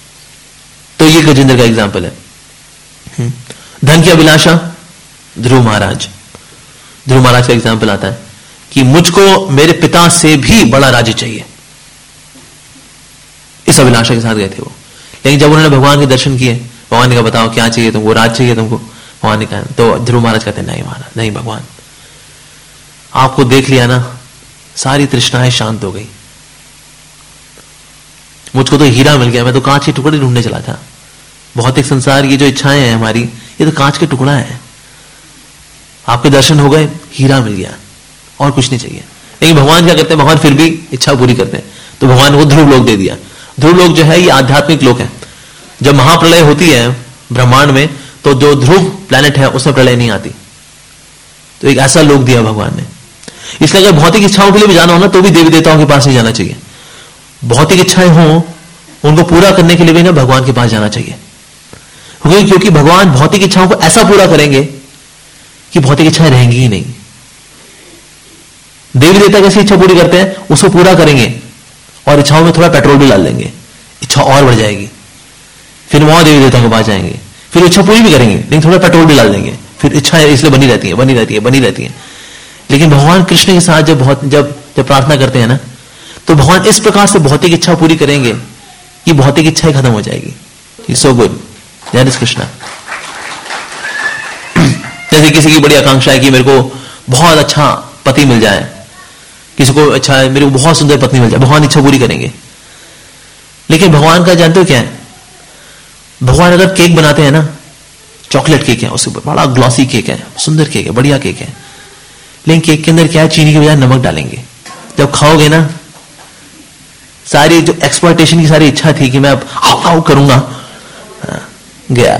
तो ये गजेंद्र का एग्जाम्पल है। धन की अभिलाषा, ध्रुव महाराज, ध्रुव महाराज का एग्जाम्पल आता है कि मुझको मेरे पिता से भी बड़ा राज्य चाहिए, इस अभिलाषा के साथ गए थे वो। लेकिन जब उन्होंने भगवान के दर्शन किए, भगवान ने कहा बताओ क्या चाहिए तुमको, राज चाहिए तुमको? भगवान ने कहा, तो ध्रुव महाराज कहते नहीं महाराज, नहीं भगवान, आपको देख लिया ना, सारी तृष्णाएं शांत हो गई, मुझको तो हीरा मिल गया, मैं तो कांच के टुकड़े ढूंढने चला था। भौतिक संसार की जो इच्छाएं हैं हमारी, ये तो कांच के टुकड़ा है, आपके दर्शन हो गए, हीरा मिल गया, और कुछ नहीं चाहिए। लेकिन भगवान क्या करते हैं, भगवान फिर भी इच्छा पूरी करते हैं। तो भगवान को ध्रुव लोक दे दिया। ध्रुव लोक जो है ये आध्यात्मिक लोक है। जब महाप्रलय होती है ब्रह्मांड में, तो जो ध्रुव प्लैनेट है उसमें प्रलय नहीं आती। तो एक ऐसा लोक दिया भगवान ने। इसलिए अगर भौतिक इच्छाओं के लिए भी जाना हो ना तो भी देवी देवताओं के पास नहीं जाना चाहिए। भौतिक इच्छाएं हों उनको पूरा करने के लिए भी ना भगवान के पास जाना चाहिए, क्योंकि भगवान भौतिक इच्छाओं को ऐसा पूरा करेंगे कि भौतिक इच्छाएं रहेंगी ही नहीं। देवी देवता कैसी इच्छा पूरी करते हैं, उसको पूरा करेंगे और इच्छाओं में थोड़ा पेट्रोल भी डाल देंगे, इच्छा और बढ़ जाएगी, फिर वहां देवी देवता के पास जाएंगे, फिर इच्छा पूरी भी करेंगे लेकिन थोड़ा पेट्रोल भी डाल देंगे, फिर इच्छा इसलिए बनी रहती है बनी रहती है बनी रहती है। लेकिन भगवान कृष्ण के साथ जब बहुत जब जब प्रार्थना करते हैं ना तो भगवान इस प्रकार से भौतिक इच्छा पूरी करेंगे कि भौतिक इच्छा ही खत्म हो जाएगी। So good, that is Krishna. जैसे किसी की बड़ी आकांक्षा है कि मेरे को बहुत अच्छा पति मिल जाए, किसी को अच्छा है मेरे को बहुत सुंदर पत्नी मिल जाए, भगवान इच्छा पूरी करेंगे। लेकिन भगवान का जानते हो क्या है, भगवान अगर केक बनाते हैं ना, चॉकलेट केक है, उसके ऊपर बड़ा ग्लॉसी केक है, सुंदर केक है, बढ़िया केक है, लेकिन केक के अंदर क्या है, चीनी के बजाय नमक डालेंगे। जब खाओगे ना, सारी जो एक्सप्लॉयटेशन की सारी इच्छा थी कि मैं अब हाउ हाउ करूंगा, गया।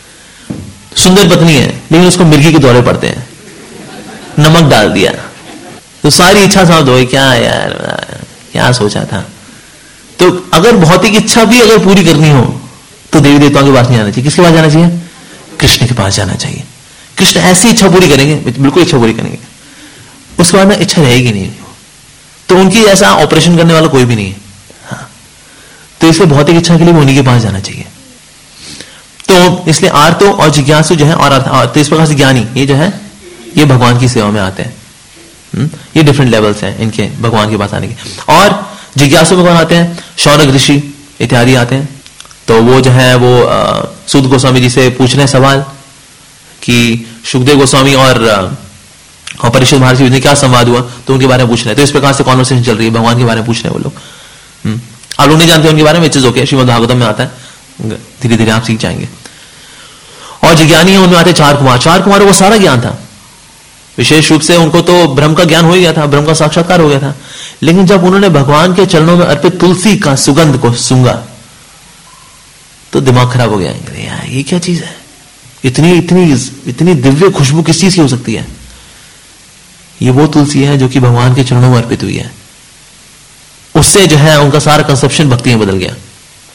सुंदर पत्नी है लेकिन उसको मिर्गी के दौरे पड़ते हैं, नमक डाल दिया तो सारी इच्छा समाप्त हो गई। क्या यार, क्या सोचा था। तो अगर भौतिक इच्छा भी अगर पूरी करनी हो तो देवी देवताओं के पास नहीं जाना चाहिए। किसके पास जाना चाहिए? कृष्ण के पास जाना चाहिए। कृष्ण ऐसी इच्छा पूरी करेंगे, बिल्कुल इच्छा पूरी करेंगे, उसके बाद में इच्छा रहेगी नहीं। तो उनकी ऐसा ऑपरेशन करने वाला कोई भी नहीं है। हाँ। तो इसलिए भौतिक इच्छा के लिए उन्हीं के पास जाना चाहिए। तो इसलिए आर्तो और जिज्ञासु जो है, और तो इस प्रकार से ज्ञानी ये जो है ये भगवान की सेवा में आते हैं। हुँ? ये डिफरेंट लेवल्स हैं इनके भगवान के पास आने के। और जिज्ञासु भगवान आते हैं, शौनक ऋषि इत्यादि आते हैं। तो वो जो है वो सूत गोस्वामी जी से पूछ रहे हैं सवाल कि सुखदेव गोस्वामी और और परीक्षित महाराज जी क्या संवाद हुआ, तो उनके बारे में पूछ रहे हैं। तो इस प्रकार से कॉन्वर्सेशन चल रही है, भगवान के बारे में पूछ रहे हैं वो लोग। आप लोग नहीं जानते उनके बारे में, चीज ओके, श्रीमद् भागवतम में आता है, धीरे धीरे आप सीख जाएंगे। और जो ज्ञानी है उनमें आते चार कुमार। चार कुमारों को सारा ज्ञान था, विशेष रूप से उनको तो ब्रह्म का ज्ञान हो गया था, ब्रह्म का साक्षात्कार हो गया था। लेकिन जब उन्होंने भगवान के चरणों में अर्पित तुलसी का सुगंध को सूंघा तो दिमाग खराब हो गया। यार ये क्या चीज है, इतनी इतनी इतनी दिव्य खुशबू किस चीज की हो सकती है? ये वो तुलसी है जो कि भगवान के चरणों में अर्पित हुई है। उससे जो है उनका सारा कंसेप्शन भक्ति में बदल गया।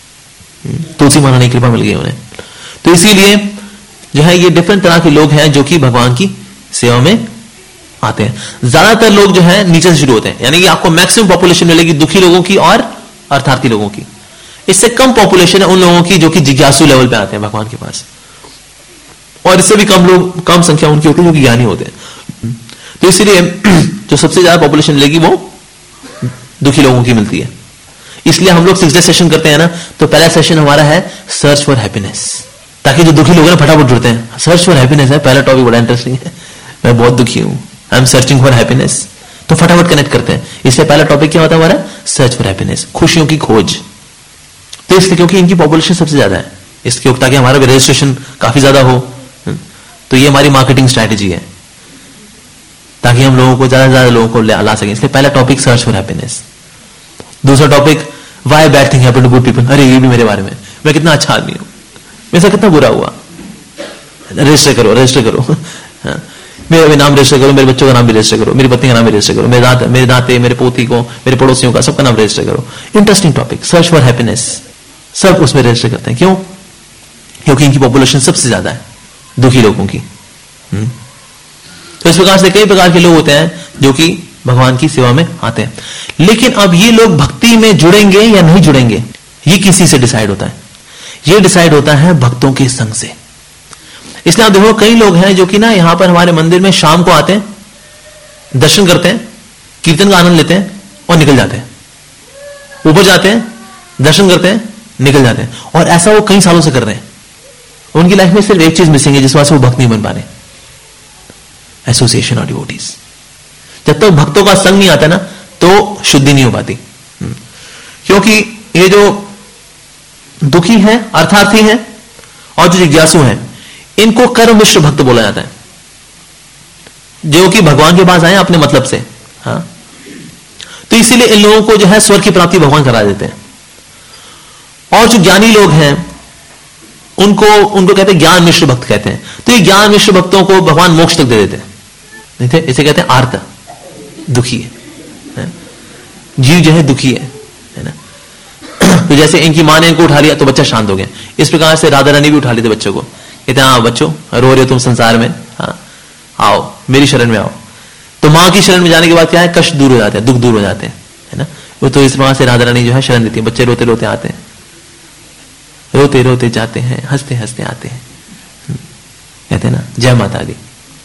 तुलसी महारानी की कृपा मिल गई उन्हें। तो इसीलिए जो है ये डिफरेंट तरह के लोग हैं जो कि भगवान की सेवा में आते हैं। ज्यादातर लोग जो है नीचे से शुरू होते हैं, यानी कि आपको मैक्सिमम पॉपुलेशन मिलेगी दुखी लोगों की और अर्थार्थी लोगों की। इससे कम पॉपुलेशन है उन लोगों की जो कि जिज्ञासु लेवल पे आते हैं भगवान के पास, और इससे भी कम लोग, कम संख्या उनकी होती है जो कि ज्ञानी होते हैं। तो इसलिए जो सबसे ज्यादा पॉपुलेशन मिलेगी वो दुखी लोगों की मिलती है। इसलिए हम लोग सिक्स डे सेशन करते हैं ना, तो पहला सेशन हमारा है सर्च फॉर हैप्पीनेस, ताकि जो दुखी लोग हैं फटाफट जुड़ते हैं। सर्च फॉर हैप्पीनेस है पहला टॉपिक, बड़ा इंटरेस्टिंग है। मैं बहुत दुखी हूं, I am searching for happiness, तो फटाफट कनेक्ट करते हैं। इसलिए पहला टॉपिक क्या होता है हमारा? सर्च फॉर हैप्पीनेस, खुशियों की खोज। तो इसलिए क्योंकि इनकी पॉपुलेशन सबसे ज्यादा है, इसके ताकि हमारा भी रजिस्ट्रेशन काफी ज्यादा हो, तो ये हमारी मार्केटिंग स्ट्रैटेजी है ताकि हम लोगों को ज्यादा से ज्यादा लोगों को ला सकें। इसलिए पहला टॉपिक सर्च फॉर हैप्पीनेस। दूसरा topic why bad thing happen to good people. अरे ये भी मेरे बारे में, मैं कितना अच्छा आदमी हूं, मेरे साथ कितना बुरा हुआ। रजिस्टर करो, रजिस्टर करो, हाँ। मेरा भी नाम रजिस्टर करो, मेरे बच्चों का नाम भी रजिस्टर करो, मेरी पत्नी का नाम भी रजिस्टर करो, मेरे दाते मेरे दाते मेरे पोती को, मेरे पड़ोसियों का, सबका नाम रजिस्टर करो। Interesting topic, search for happiness, सब उसमें रजिस्टर करते हैं। क्यों? क्योंकि इनकी पॉपुलेशन सबसे ज्यादा है दुखी लोगों की। हुँ? तो इस प्रकार से कई प्रकार के लोग होते हैं जो कि भगवान की सेवा में आते हैं। लेकिन अब ये लोग भक्ति में जुड़ेंगे या नहीं जुड़ेंगे, ये किसी से डिसाइड होता है। ये डिसाइड होता है भक्तों के संग से। इसलिए आप देखो कई लोग हैं जो कि ना यहां पर हमारे मंदिर में शाम को आते हैं, दर्शन करते हैं, कीर्तन का आनंद लेते हैं और निकल जाते हैं। ऊपर जाते हैं, दर्शन करते हैं, निकल जाते हैं। और ऐसा वो कई सालों से कर रहे हैं। उनकी लाइफ में सिर्फ एक चीज मिसिंग है जिस वजह से वो भक्त नहीं बन पा रहे, एसोसिएशन और डिवोटीज। जब तक भक्तों का संग नहीं आता ना तो शुद्धि नहीं हो पाती। क्योंकि ये जो दुखी हैं, अर्थार्थी हैं और जो जिज्ञासु हैं, इनको कर्म मिश्र भक्त बोला जाता है, जो कि भगवान के पास आए अपने मतलब से। हाँ, तो इसीलिए इन लोगों को जो है स्वर्ग की प्राप्ति भगवान करा देते हैं। और जो ज्ञानी लोग हैं उनको उनको कहते हैं ज्ञान मिश्र भक्त कहते हैं। तो ये ज्ञान मिश्र भक्तों को भगवान मोक्ष तक दे देते हैं, इसे कहते हैं आर्त। दुखी है, है? जीव जो है दुखी है, है ना। तो जैसे इनकी माँ ने इनको उठा लिया तो बच्चा शांत हो गया, इस प्रकार से राधा रानी भी उठा लेते बच्चों को, कहते हाँ बच्चों रो रहे हो तुम संसार में, हाँ आओ मेरी शरण में आओ। तो माँ की शरण में जाने के बाद क्या है, कष्ट दूर हो जाते हैं, दुख दूर हो जाते हैं, है ना। वो तो इस प्रकार से राधा रानी जो है शरण देती है, बच्चे रोते रोते आते हैं, रोते रोते जाते हैं, हंसते हंसते आते हैं, कहते हैं ना जय माता दी।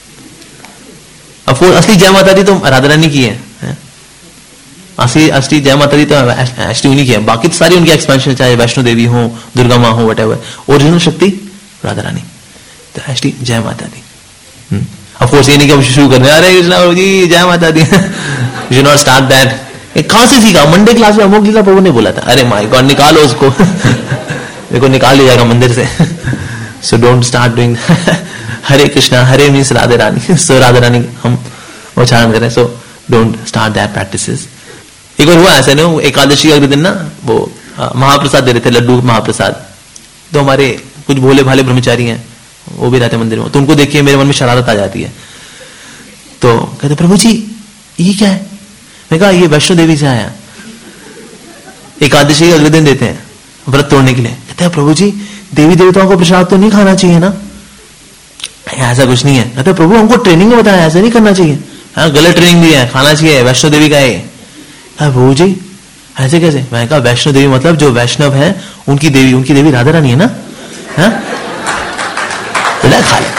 अब असली जय माता दी तो राधा रानी की है, है? असली असली जय माता दी तो एक्चुअली उन्हीं की है, बाकी तो सारी उनकी एक्सपेंशन, चाहे वैष्णो देवी हो, दुर्गा माँ हो, व्हाटएवर, ओरिजिनल शक्ति राधा रानी, तो एक्चुअली जय माता दी। ऑफ कोर्स ये नहीं कि हम शुरू कर रहे हैं अरे कृष्णा जी जय माता दी, यू नॉट स्टार्ट दैट। कहां से सीखा, मंडे क्लास में अमोक लीला प्रभु ने बोला था, अरे माय गॉड निकालो उसको देखो निकाल लिया जाएगा मंदिर से। So don't start doing Hare Krishna, Hare means Radhe Rani, so Radha Rani हम उच्चारण कर रहे हैं, so don't start that practices. एक बार हुआ ऐसे ना, एकादशी अगले दिन ना वो महाप्रसाद दे रहे थे, लड्डू महाप्रसाद, तो हमारे कुछ भोले भाले ब्रह्मचारी हैं वो भी रहते मंदिर में, तो उनको देखिए मेरे मन में शरारत आ जाती है, तो कहते प्रभु जी ये क्या है, मैं कहा ये वैष्णो देवी से आया, एकादशी अगले दिन देते हैं व्रत तोड़ने के लिए। कहते हैं प्रभु जी देवी देवताओं को प्रसाद तो नहीं खाना चाहिए ना, ऐसा कुछ नहीं है। कहते प्रभु हमको ट्रेनिंग में बताया ऐसा नहीं करना चाहिए, हाँ गलत ट्रेनिंग दी है, खाना चाहिए, वैष्णो देवी का है। प्रभु जी ऐसे कैसे, मैं कहा वैष्णो देवी मतलब जो वैष्णव है उनकी देवी, उनकी देवी राधा रानी है ना, हाँ तो खा ले।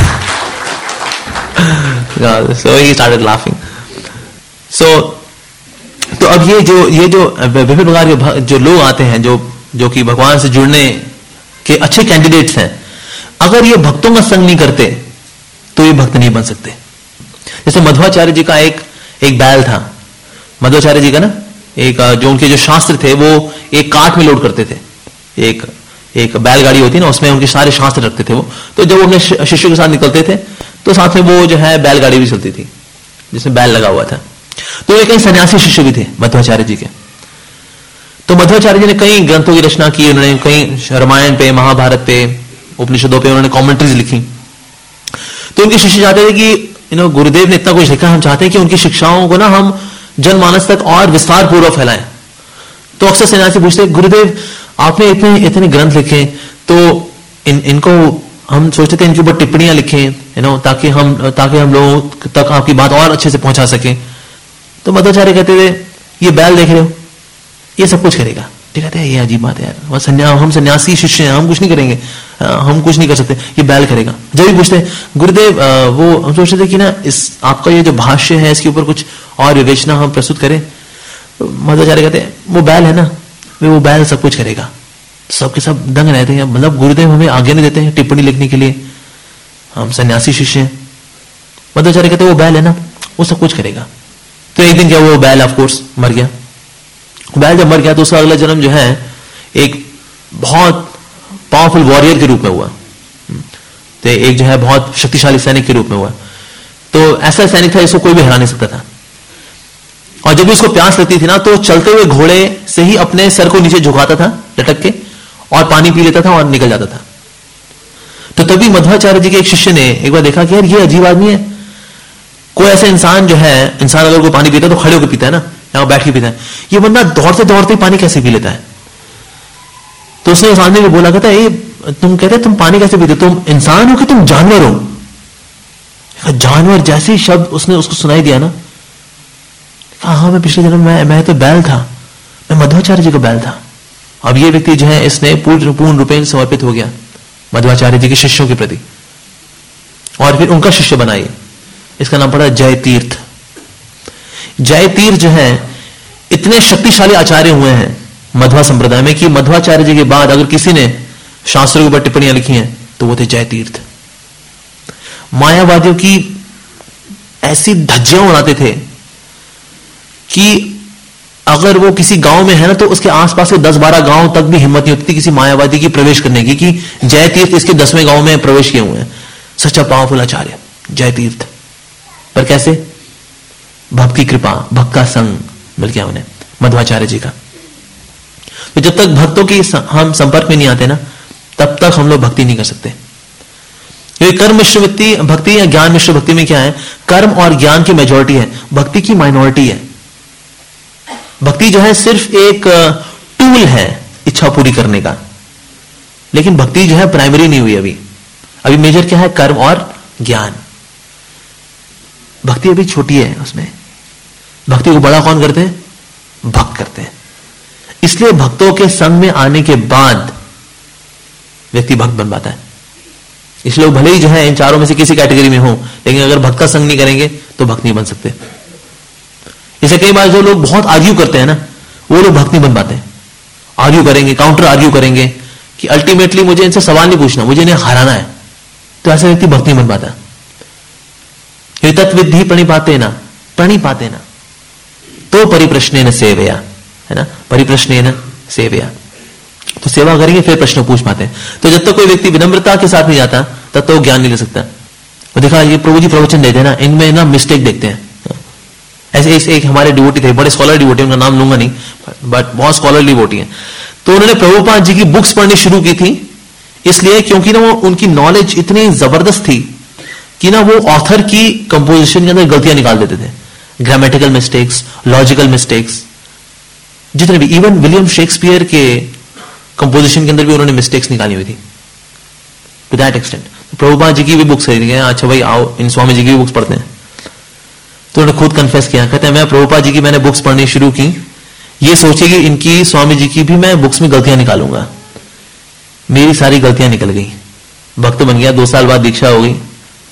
So he started laughing. So तो अब ये जो ये जो विभिन्न प्रकार के जो लोग आते हैं जो जो कि भगवान से जुड़ने के अच्छे कैंडिडेट्स हैं, अगर ये भक्तों का संग नहीं करते तो ये भक्त नहीं बन सकते। जैसे मध्वाचार्य जी का एक एक बैल था, मध्वाचार्य जी का ना एक जो उनके जो शास्त्र थे वो एक कार्ट में लोड करते थे, एक एक बैलगाड़ी होती है ना उसमें उनके सारे शास्त्र रखते थे वो, तो जब वो अपने शिष्यों के साथ निकलते थे तो साथ में वो जो है बैलगाड़ी भी चलती थी जिसमें बैल लगा हुआ था। तो ये कई सन्यासी शिष्य भी थे मध्वाचार्य जी के। तो मध्वाचार्य जी ने कई ग्रंथों की रचना की, उन्होंने कई रामायण पे, महाभारत पे, उपनिषदों पे उन्होंने कॉमेंट्रीज लिखी। तो उनके शिष्य चाहते थे कि यू नो गुरुदेव ने इतना कुछ लिखा, हम चाहते हैं कि उनकी शिक्षाओं को ना हम जनमानस तक और विस्तार पूर्वक फैलाएं। तो अक्सर सन्यासी पूछते गुरुदेव आपने इतने इतने ग्रंथ लिखे, तो इन इनको हम सोचते थे इनके ऊपर टिप्पणियां लिखें, यू नो ताकि हम ताकि हम लोगों तक आपकी बात और अच्छे से पहुंचा सके। तो मध्वाचार्य कहते थे ये बैल देख रहे हो ये सब कुछ करेगा। ठीक है, ये अजीब बात है यार, सन्या हम सन्यासी शिष्य हैं, हम कुछ नहीं करेंगे, हम कुछ नहीं कर सकते, ये बैल करेगा। जब भी पूछते गुरुदेव वो हम सोचते थे कि ना इस आपका ये जो भाष्य है इसके ऊपर कुछ और विवेचना हम प्रस्तुत करें। तो मध्वाचार्य कहते हैं वो बैल है ना, वो बैल सब कुछ करेगा। सबके सब दंग रहते हैं, मतलब गुरुदेव हमें आगे नहीं देते हैं टिप्पणी लिखने के लिए, हम सन्यासी शिष्य हैं। मध्वाचार्य कहते वो बैल है ना वो सब कुछ करेगा। तो एक दिन क्या वो बैल ऑफ कोर्स मर गया। बैल जब मर गया तो उसका अगला जन्म जो है एक बहुत पावरफुल वॉरियर के रूप में हुआ, तो एक जो है बहुत शक्तिशाली सैनिक के रूप में हुआ। तो ऐसा सैनिक था जिसको कोई भी हरा नहीं सकता था। और जब भी उसको प्यास लगती थी ना तो चलते हुए घोड़े से ही अपने सर को नीचे झुकाता था लटक के और पानी पी लेता था और निकल जाता था। तो तभी मध्वाचार्य जी के एक शिष्य ने एक बार देखा कि यार ये अजीब आदमी है, कोई ऐसा इंसान जो है, इंसान अगर कोई पानी पीता है तो खड़े होकर पीता है ना, यहां बैठ के पीता है, ये बंदा दौड़ते दौड़ते पानी कैसे पी लेता है। तो उसने उस आदमी को बोला, कहता है तुम कहते तुम पानी कैसे पीते, तुम इंसान हो कि तुम जानवर हो। जानवर जैसे शब्द उसने उसको सुनाई दिया ना, हाँ मैं पिछले जन्म में मैं तो बैल था, मैं मध्वाचार्य जी का बैल था। अब ये व्यक्ति जो है इसने पूर्ण पूर्ण रूपेण समर्पित हो गया मध्वाचार्य जी के शिष्यों के प्रति और फिर उनका शिष्य बनाइए। इसका नाम पड़ा जय तीर्थ। जय तीर्थ जो है इतने शक्तिशाली आचार्य हुए हैं मध्वा संप्रदाय में कि मध्वाचार्य जी के बाद अगर किसी ने शास्त्रों के ऊपर टिप्पणियां लिखी हैं तो वो थे जय तीर्थ। मायावादियों की ऐसी धज्जियां उड़ाते थे कि अगर वो किसी गांव में है ना तो उसके आसपास के दस बारह गांव तक भी हिम्मत नहीं होती थी किसी मायावादी की प्रवेश करने की, कि जय तीर्थ इसके दसवें गांव में प्रवेश किए हुए हैं। सच्चा पावरफुल आचार्य जय तीर्थ। पर कैसे? भक्ति कृपा, भक्त का संग मिल गया उन्हें मध्वाचार्य जी का। तो जब तक भक्तों की हम संपर्क में नहीं आते ना तब तक हम लोग भक्ति नहीं कर सकते। क्योंकि कर्म मिश्र भक्ति भक्ति या ज्ञान मिश्र भक्ति में क्या है, कर्म और ज्ञान की मेजॉरिटी है, भक्ति की माइनॉरिटी है। भक्ति जो है सिर्फ एक टूल है इच्छा पूरी करने का, लेकिन भक्ति जो है प्राइमरी नहीं हुई अभी। अभी मेजर क्या है, कर्म और ज्ञान। भक्ति अभी छोटी है, उसमें भक्ति को बड़ा कौन करते हैं, भक्त करते हैं। इसलिए भक्तों के संग में आने के बाद व्यक्ति भक्त बन पाता है। इसलिए भले ही जो है इन चारों में से किसी कैटेगरी में हो, लेकिन अगर भक्त का संग नहीं करेंगे तो भक्त नहीं बन सकते। इसे कई बार जो लोग बहुत आर्ग्यू करते हैं ना, वो लोग भक्त नहीं बन पाते। आर्ग्यू करेंगे, काउंटर आर्ग्यू करेंगे कि अल्टीमेटली मुझे इनसे सवाल नहीं पूछना, मुझे इन्हें हराना है, तो ऐसा व्यक्ति भक्त नहीं बन पाता। तत्विद्धि प्रणिपाते ना प्रणिपाते ना तो परिप्रश्नेन सेवया, है ना, परिप्रश्नेन सेवया, तो सेवा करेंगे फिर प्रश्न पूछ पाते हैं। तो जब तक कोई व्यक्ति विनम्रता के साथ नहीं जाता तब तक तो ज्ञान नहीं ले सकता। वो देखा ये प्रभु जी प्रवचन देते हैं ना, इनमें ना मिस्टेक देखते हैं। ऐसे इस एक हमारे डिवोटी थे, बड़े स्कॉलर डिवोटी, उनका नाम लूंगा नहीं, बट बहुत स्कॉलर डिवोटी है। तो उन्होंने प्रभुपाद जी की बुक्स पढ़नी शुरू की थी, इसलिए क्योंकि ना वो उनकी नॉलेज इतनी जबरदस्त थी कि ना वो ऑथर की कंपोजिशन के अंदर गलतियां निकाल देते थे, ग्रामेटिकल मिस्टेक्स, लॉजिकल मिस्टेक्स, जितने भी, इवन विलियम शेक्सपियर के कंपोजिशन के अंदर भी उन्होंने मिस्टेक्स निकाली हुई थी to that extent. Prabhupada ji की भी बुक्स खरीद गए, अच्छा भाई आओ इन स्वामी जी की भी बुक्स पढ़ते हैं। तो उन्होंने खुद कन्फेस किया, कहते हैं मैं प्रभुपाद जी की मैंने बुक्स पढ़नी शुरू की ये सोचे कि इनकी स्वामी जी की भी मैं बुक्स में गलतियां निकालूंगा, मेरी सारी गलतियां निकल गई, भक्त बन गया, दो साल बाद दीक्षा हो गई।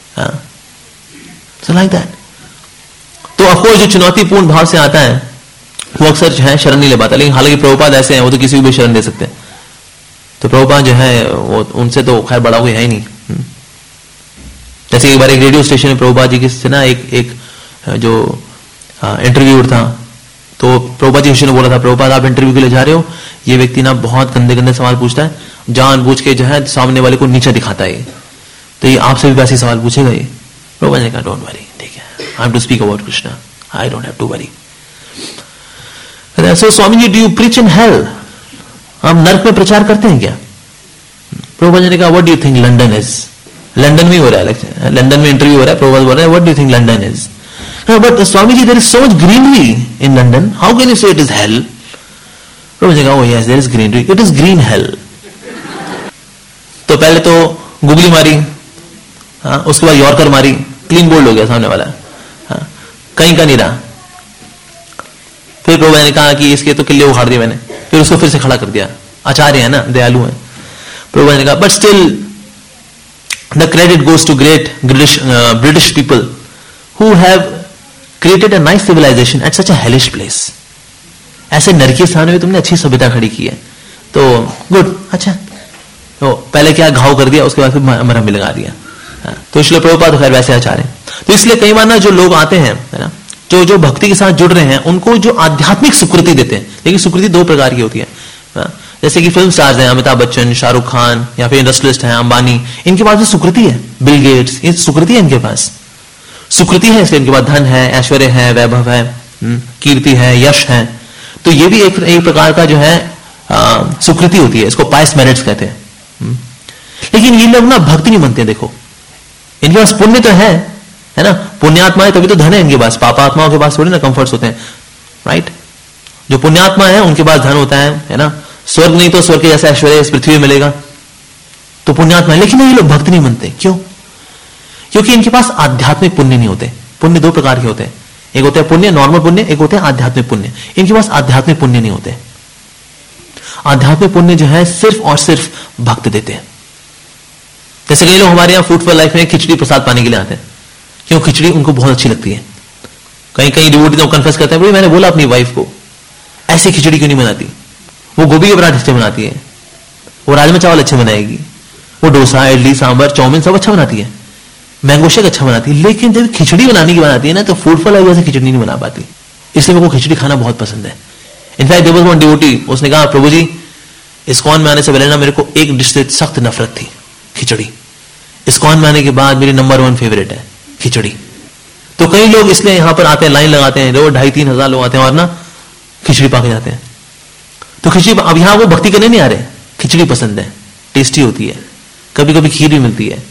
So like that. तो ऑफकोर्स जो चुनौतीपूर्ण भाव से आता है वो अक्सर जो है शरण नहीं ले पाता, लेकिन हालांकि प्रभुपाद ऐसे हैं वो तो किसी को भी शरण दे सकते हैं। तो प्रभुपाद जो है वो उनसे तो खैर बड़ा कोई है ही नहीं। जैसे एक बार एक रेडियो स्टेशन में प्रभुपाद जी से ना एक एक जो इंटरव्यूअर था, तो प्रभुपाद जी ने बोला था, प्रभुपाद आप इंटरव्यू के लिए जा रहे हो, ये व्यक्ति ना बहुत गंदे गंदे सवाल पूछता है, जानबूझ के जो है सामने वाले को नीचे दिखाता है, तो ये आपसे भी वैसे सवाल पूछेगा ये। प्रभुपाद ने कहा डोंट वरी, ठीक है, I am to speak about Krishna, I don't have to worry. So Swami ji, do you preach in hell? हम नरक में प्रचार करते हैं क्या? प्रभुपाद ने कहा what do you think London is? London में हो रहा है, लंदन में इंटरव्यू हो रहा है, प्रभुपाद बोल रहे हैं what do you think London is? But Swami ji, there is so much greenery in London, how can you say it is hell? Prabhupada ने कहा oh yes there is greenery, it is green hell. तो पहले तो गुगली मारी, हाँ, उसके बाद यॉर्कर मारी, क्लीन बोल्ड हो गया सामने वाला, हाँ, कहीं का नहीं रहा। फिर प्रभु ने कहा कि इसके तो किले उखाड़ दिए मैंने, फिर उसको फिर से खड़ा कर दिया, आचार्य है ना, दयालु है। प्रभु ने कहा but still the credit goes to great British British people who have created a nice civilisation at such a hellish place. ऐसे नरकीय स्थान में तुमने अच्छी सभ्यता खड़ी की है, तो गुड, अच्छा। तो पहले क्या घाव कर दिया, उसके बाद फिर मरहम भी लगा दिया। तो इसलिए प्रभुपाद खैर वैसे आचार्य। तो इसलिए कई बार ना जो लोग आते हैं, है ना, जो जो भक्ति के साथ जुड़ रहे हैं, उनको जो आध्यात्मिक सुकृति देते हैं, लेकिन सुकृति दो प्रकार की होती है। जैसे कि फिल्म स्टार्स हैं, अमिताभ बच्चन, शाहरुख खान, या फिर इंडस्ट्रियलिस्ट हैं, अंबानी, इनके पास भी सुकृति है, बिल गेट्स, ये सुकृति है इनके पास, सुकृति है, इसलिए इनके पास धन है, ऐश्वर्य है, वैभव है, कीर्ति है, यश है। तो ये भी एक, एक प्रकार का जो है आ, सुकृति होती है, इसको पायस मेरिट्स कहते हैं। लेकिन ये लोग ना भक्ति नहीं बनते। देखो इनके पास पुण्य तो है, है ना, पुण्यात्मा है तभी तो धन है इनके पास, पापात्माओं के पास थोड़ी ना कंफर्ट्स होते हैं, राइट। जो पुण्यात्मा है उनके पास धन होता है, है ना, स्वर्ग नहीं तो स्वर्ग के जैसा ऐश्वर्य इस पृथ्वी में मिलेगा, तो पुण्यात्मा है। लेकिन ये लोग भक्त नहीं बनते, क्यों? क्योंकि इनके पास आध्यात्मिक पुण्य नहीं होते। पुण्य दो प्रकार के होते हैं, एक होता है पुण्य नॉर्मल पुण्य, एक होता है आध्यात्मिक पुण्य। इनके पास आध्यात्मिक पुण्य नहीं होते। आध्यात्मिक पुण्य जो है सिर्फ और सिर्फ भक्त देते हैं। जैसे कई लोग हमारे यहाँ फूड फॉर लाइफ में खिचड़ी प्रसाद पाने के लिए आते हैं, क्यों? खिचड़ी उनको बहुत अच्छी लगती है। कहीं कहीं डिवोटी तो कन्फेस करते हैं, मैंने बोला अपनी वाइफ को ऐसी खिचड़ी क्यों नहीं बनाती, वो गोभी के पराठे अच्छे बनाती है, वो राजमा चावल अच्छे बनाएगी, वो डोसा, इडली, सांभर, चाउमीन सब अच्छा बनाती है, मैंगो शेक अच्छा बनाती है, लेकिन जब खिचड़ी बनाने की बनाती है ना, तो फूड फॉर लाइफ जैसे खिचड़ी नहीं बना पाती। इसलिए मेरे को खिचड़ी खाना बहुत पसंद है। In fact there was one devotee, उसने कहा प्रभु जी इस्कॉन में आने से पहले ना मेरे को एक डिश से सख्त नफरत थी, खिचड़ी। इस्कॉन में आने के बाद मेरी नंबर वन फेवरेट है खिचड़ी। तो कई लोग इसलिए यहां पर आते हैं, लाइन लगाते हैं, रोज ढाई तीन हजार लोग आते हैं और ना खिचड़ी पाके जाते हैं। तो खिचड़ी, अब यहां वो भक्ति करने नहीं आ रहे, खिचड़ी पसंद है, टेस्टी होती है, कभी कभी खीर भी मिलती है,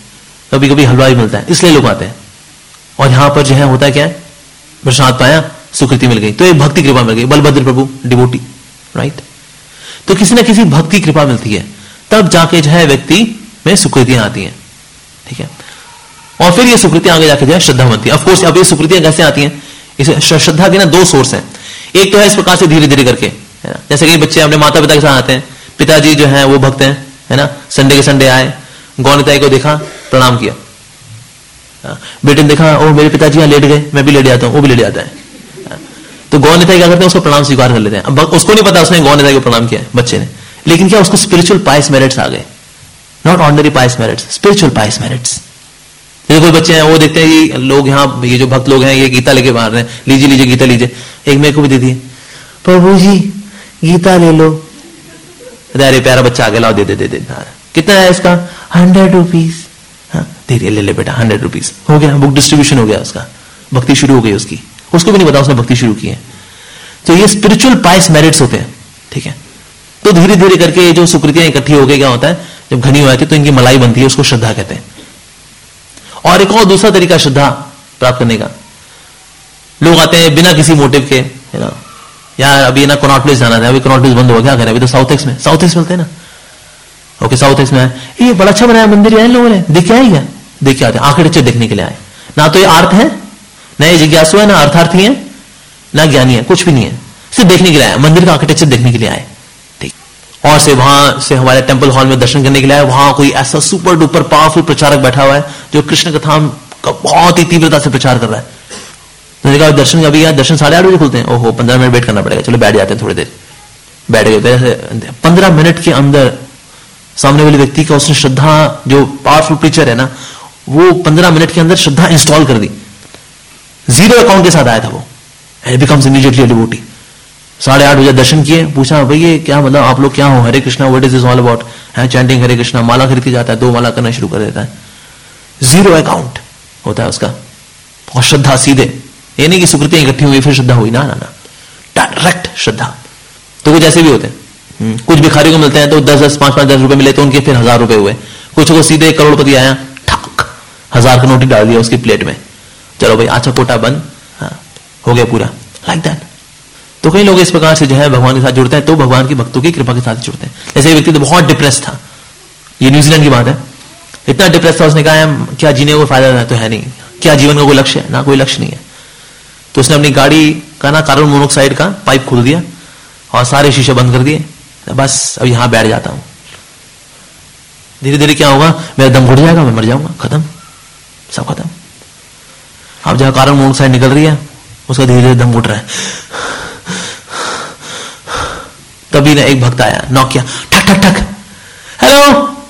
कभी कभी हलवा भी मिलता है, इसलिए लोग आते हैं। और यहां पर जो है होता है क्या है, प्रसाद पाया, सुकृति मिल गई, तो एक भक्ति कृपा मिल गई। Balabhadra Prabhu devotee, right. तो किसी ना किसी भक्ति कृपा मिलती है, तब जाके जो है व्यक्ति में सुकृतियां आती हैं, ठीक है। और फिर ये सुकृतियां आगे जाके जो है श्रद्धा बनती है। ऑफ कोर्स अब ये सुकृतियां कैसे आती हैं, इस श्रद्धा के ना दो सोर्स हैं। एक तो है इस प्रकार से धीरे धीरे करके, है ना, जैसे कि बच्चे अपने माता पिता के साथ आते हैं, पिताजी जो है वो भक्त हैं, है ना, संडे के संडे आए, गौनिताई को देखा, प्रणाम किया, बेटे ने देखा, ओ मेरे पिताजी यहां लेट गए, मैं भी लेट जाता हूं, वो भी लेट जाता है, तो गौनिताई क्या करते हैं, उसको प्रणाम स्वीकार कर लेते हैं। अब उसको नहीं पता उसने गौनिताई को प्रणाम किया है बच्चे ने, लेकिन क्या उसको स्पिरिचुअल पाइस मेरिट्स आ गए, not ordinary pious merits, spiritual pious merits. जैसे कोई बच्चे हैं वो देखते हैं कि लोग यहाँ, ये जो भक्त लोग हैं, ये गीता लेके बाहर रहे हैं, लीजिए लीजिए गीता लीजिए, एक मेरे को भी दे दिए, प्रभु जी गीता ले लो, अरे प्यारा बच्चा आगे लाओ, दे दे दे दे, कितना है इसका, हंड्रेड रुपीज, हाँ दे दिया, ले ले बेटा हंड्रेड रुपीज, हो गया, बुक डिस्ट्रीब्यूशन हो गया उसका, भक्ति शुरू हो गई उसकी, उसको भी नहीं पता उसने भक्ति शुरू की है। तो ये स्पिरिचुअल पाइस मेरिट्स होते हैं, ठीक है। तो धीरे धीरे करके जो सुकृतियां इकट्ठी हो गई, क्या होता है, जब घनी हो जाती है तो इनकी मलाई बनती है, उसको श्रद्धा कहते हैं। और एक और दूसरा तरीका श्रद्धा प्राप्त करने का, लोग आते हैं बिना किसी मोटिव के, है ना, यार अभी ना कनॉट प्लेस जाना था, अभी कनॉट प्लेस बंद हो गया, क्या करें, अभी तो साउथ एक्स में, साउथ एक्स मिलते हैं ना, ओके साउथ एक्स में है, ये बड़ा अच्छा बनाया मंदिर है, लोगों ने देख के आए क्या, देख के आते, आर्किटेक्चर देखने के लिए आए, ना तो ये आर्थ है, ना ये जिज्ञासु है, ना अर्थार्थी है, ना ज्ञानी है, कुछ भी नहीं है, सिर्फ देखने के लिए आए, मंदिर का आर्किटेक्चर देखने के लिए आए, ठीक। और से वहां से हमारे टेंपल हॉल में दर्शन करने के लिए आए, वहां कोई ऐसा सुपर डुपर पावरफुल प्रचारक बैठा हुआ है जो कृष्ण कथा का बहुत ही तीव्रता से प्रचार कर रहा है। तो देखा दर्शन अभी यार दर्शन साढ़े आठ बजे खुलते हैं, ओहो पंद्रह मिनट वेट करना पड़ेगा, चलो बैठ जाते हैं, थोड़ी देर बैठ गए, पंद्रह मिनट के अंदर सामने वाले व्यक्ति का उसने श्रद्धा, जो पावरफुल प्रीचर है ना, वो पंद्रह मिनट के अंदर श्रद्धा इंस्टॉल कर दी, जीरो अकाउंट के साथ आया था वो, and becomes immediately a devotee. साढ़े आठ बजे दर्शन किए, पूछा भाई ये क्या मतलब, आप लोग क्या हो, Hare Krishna what is this all about, है चैंटिंग हरे कृष्णा, माला खरीद के जाता है, दो माला करना शुरू कर देता है, जीरो अकाउंट होता है उसका, और श्रद्धा सीधे, ये नहीं कि सुकृतियां इकट्ठी हुई फिर श्रद्धा हुई, ना ना ना, डायरेक्ट श्रद्धा। तो कुछ ऐसे भी होते हैं, कुछ भिखारी को मिलते हैं तो दस दस पांच पांच दस रुपए मिले तो उनके फिर हजार रुपए हुए, कुछ को सीधे करोड़पति आया, ठक हजार का नोट डाल दिया उसकी प्लेट में, चलो भाई अच्छा कोटा बंद, हाँ हो गया पूरा, लाइक दैट। तो कई लोग इस प्रकार से जो है भगवान के साथ जुड़ते हैं, तो भगवान की भक्तों की कृपा के साथ जुड़ते हैं। जैसे व्यक्ति तो बहुत डिप्रेस था, ये न्यूजीलैंड की बात है, इतना डिप्रेस था, उसने कहा क्या जीने को फायदा तो है नहीं, क्या जीवन का कोई लक्ष्य है ना, कोई लक्ष्य नहीं है। तो उसने अपनी गाड़ी का ना कार्बन मोनोक्साइड का पाइप खोल दिया और सारे शीशे बंद कर दिए, बस अब यहां बैठ जाता हूं, धीरे धीरे क्या होगा, मेरा दम घुट जाएगा, मैं मर जाऊंगा, खत्म, सब खत्म। अब जहां कार्बन मोनोक्साइड निकल रही है उसका धीरे धीरे दम घुट रहा है। तभी ना एक भक्त आया, नॉक किया, ठक ठक ठक, hello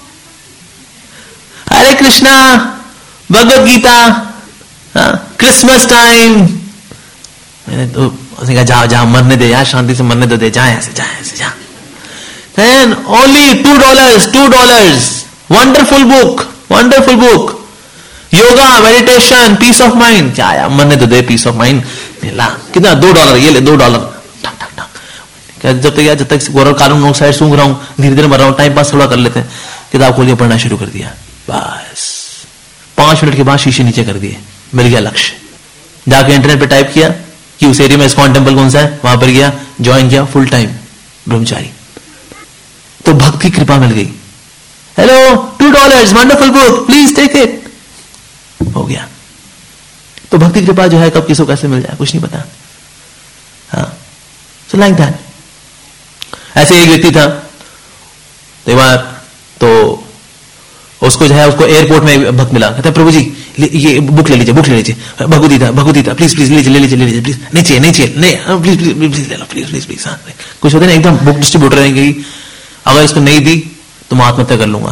Hare Krishna, Bhagavad Gita, Christmas time. मैंने तो उसने कहा जा जा मरने दे यार, शांति से मरने तो दे, जा ऐसे जा ऐसे जा। Then only two dollars, two dollars, wonderful book, wonderful book, yoga, meditation, peace of mind. क्या यार मरने तो दे, पीस ऑफ माइंड ला, कितना, दो डॉलर, ये ले दो डॉलर, ठक ठक ठक। जब तक यार जब तक गौरव कानून मोनोक्साइड सूंघ रहा हूं, धीरे धीरे मर रहा हूं, टाइम पास थोड़ा कर लेते हैं, किताब खोल के पढ़ना शुरू कर दिया, बस पांच मिनट के बाद शीशे नीचे कर दिए, मिल गया लक्ष्य। जाके इंटरनेट पे टाइप किया कि उस एरिया में इस्कॉन टेंपल कौन सा है, वहां पर गया, ज्वाइन किया, फुल टाइम ब्रह्मचारी। तो भक्त की कृपा मिल गई, hello two dollars, wonderful book, please take it, हो गया। तो भक्ति कृपा जो है कब किसको कैसे मिल जाए कुछ नहीं पता, हाँ, सो लाइक दैट। ऐसे एक व्यक्ति था, एक बार तो उसको जो है उसको एयरपोर्ट में भक्त मिला, कहता है प्रभु जी ये बुक ले लीजिए, बुक ले लीजिए, भगवदगीता, भगवदगीता प्लीज प्लीज लीजिए, ले लीजिए, ले लीजिए प्लीज, नहीं चाहिए नहीं चाहिए, नहीं प्लीज प्लीज प्लीज ले लो, प्लीज प्लीज प्लीज। हाँ कुछ होते ना एकदम बुक डिस्ट्रीब्यूटर रहेंगे, अगर इसको नहीं दी तो मैं आत्महत्या कर लूंगा,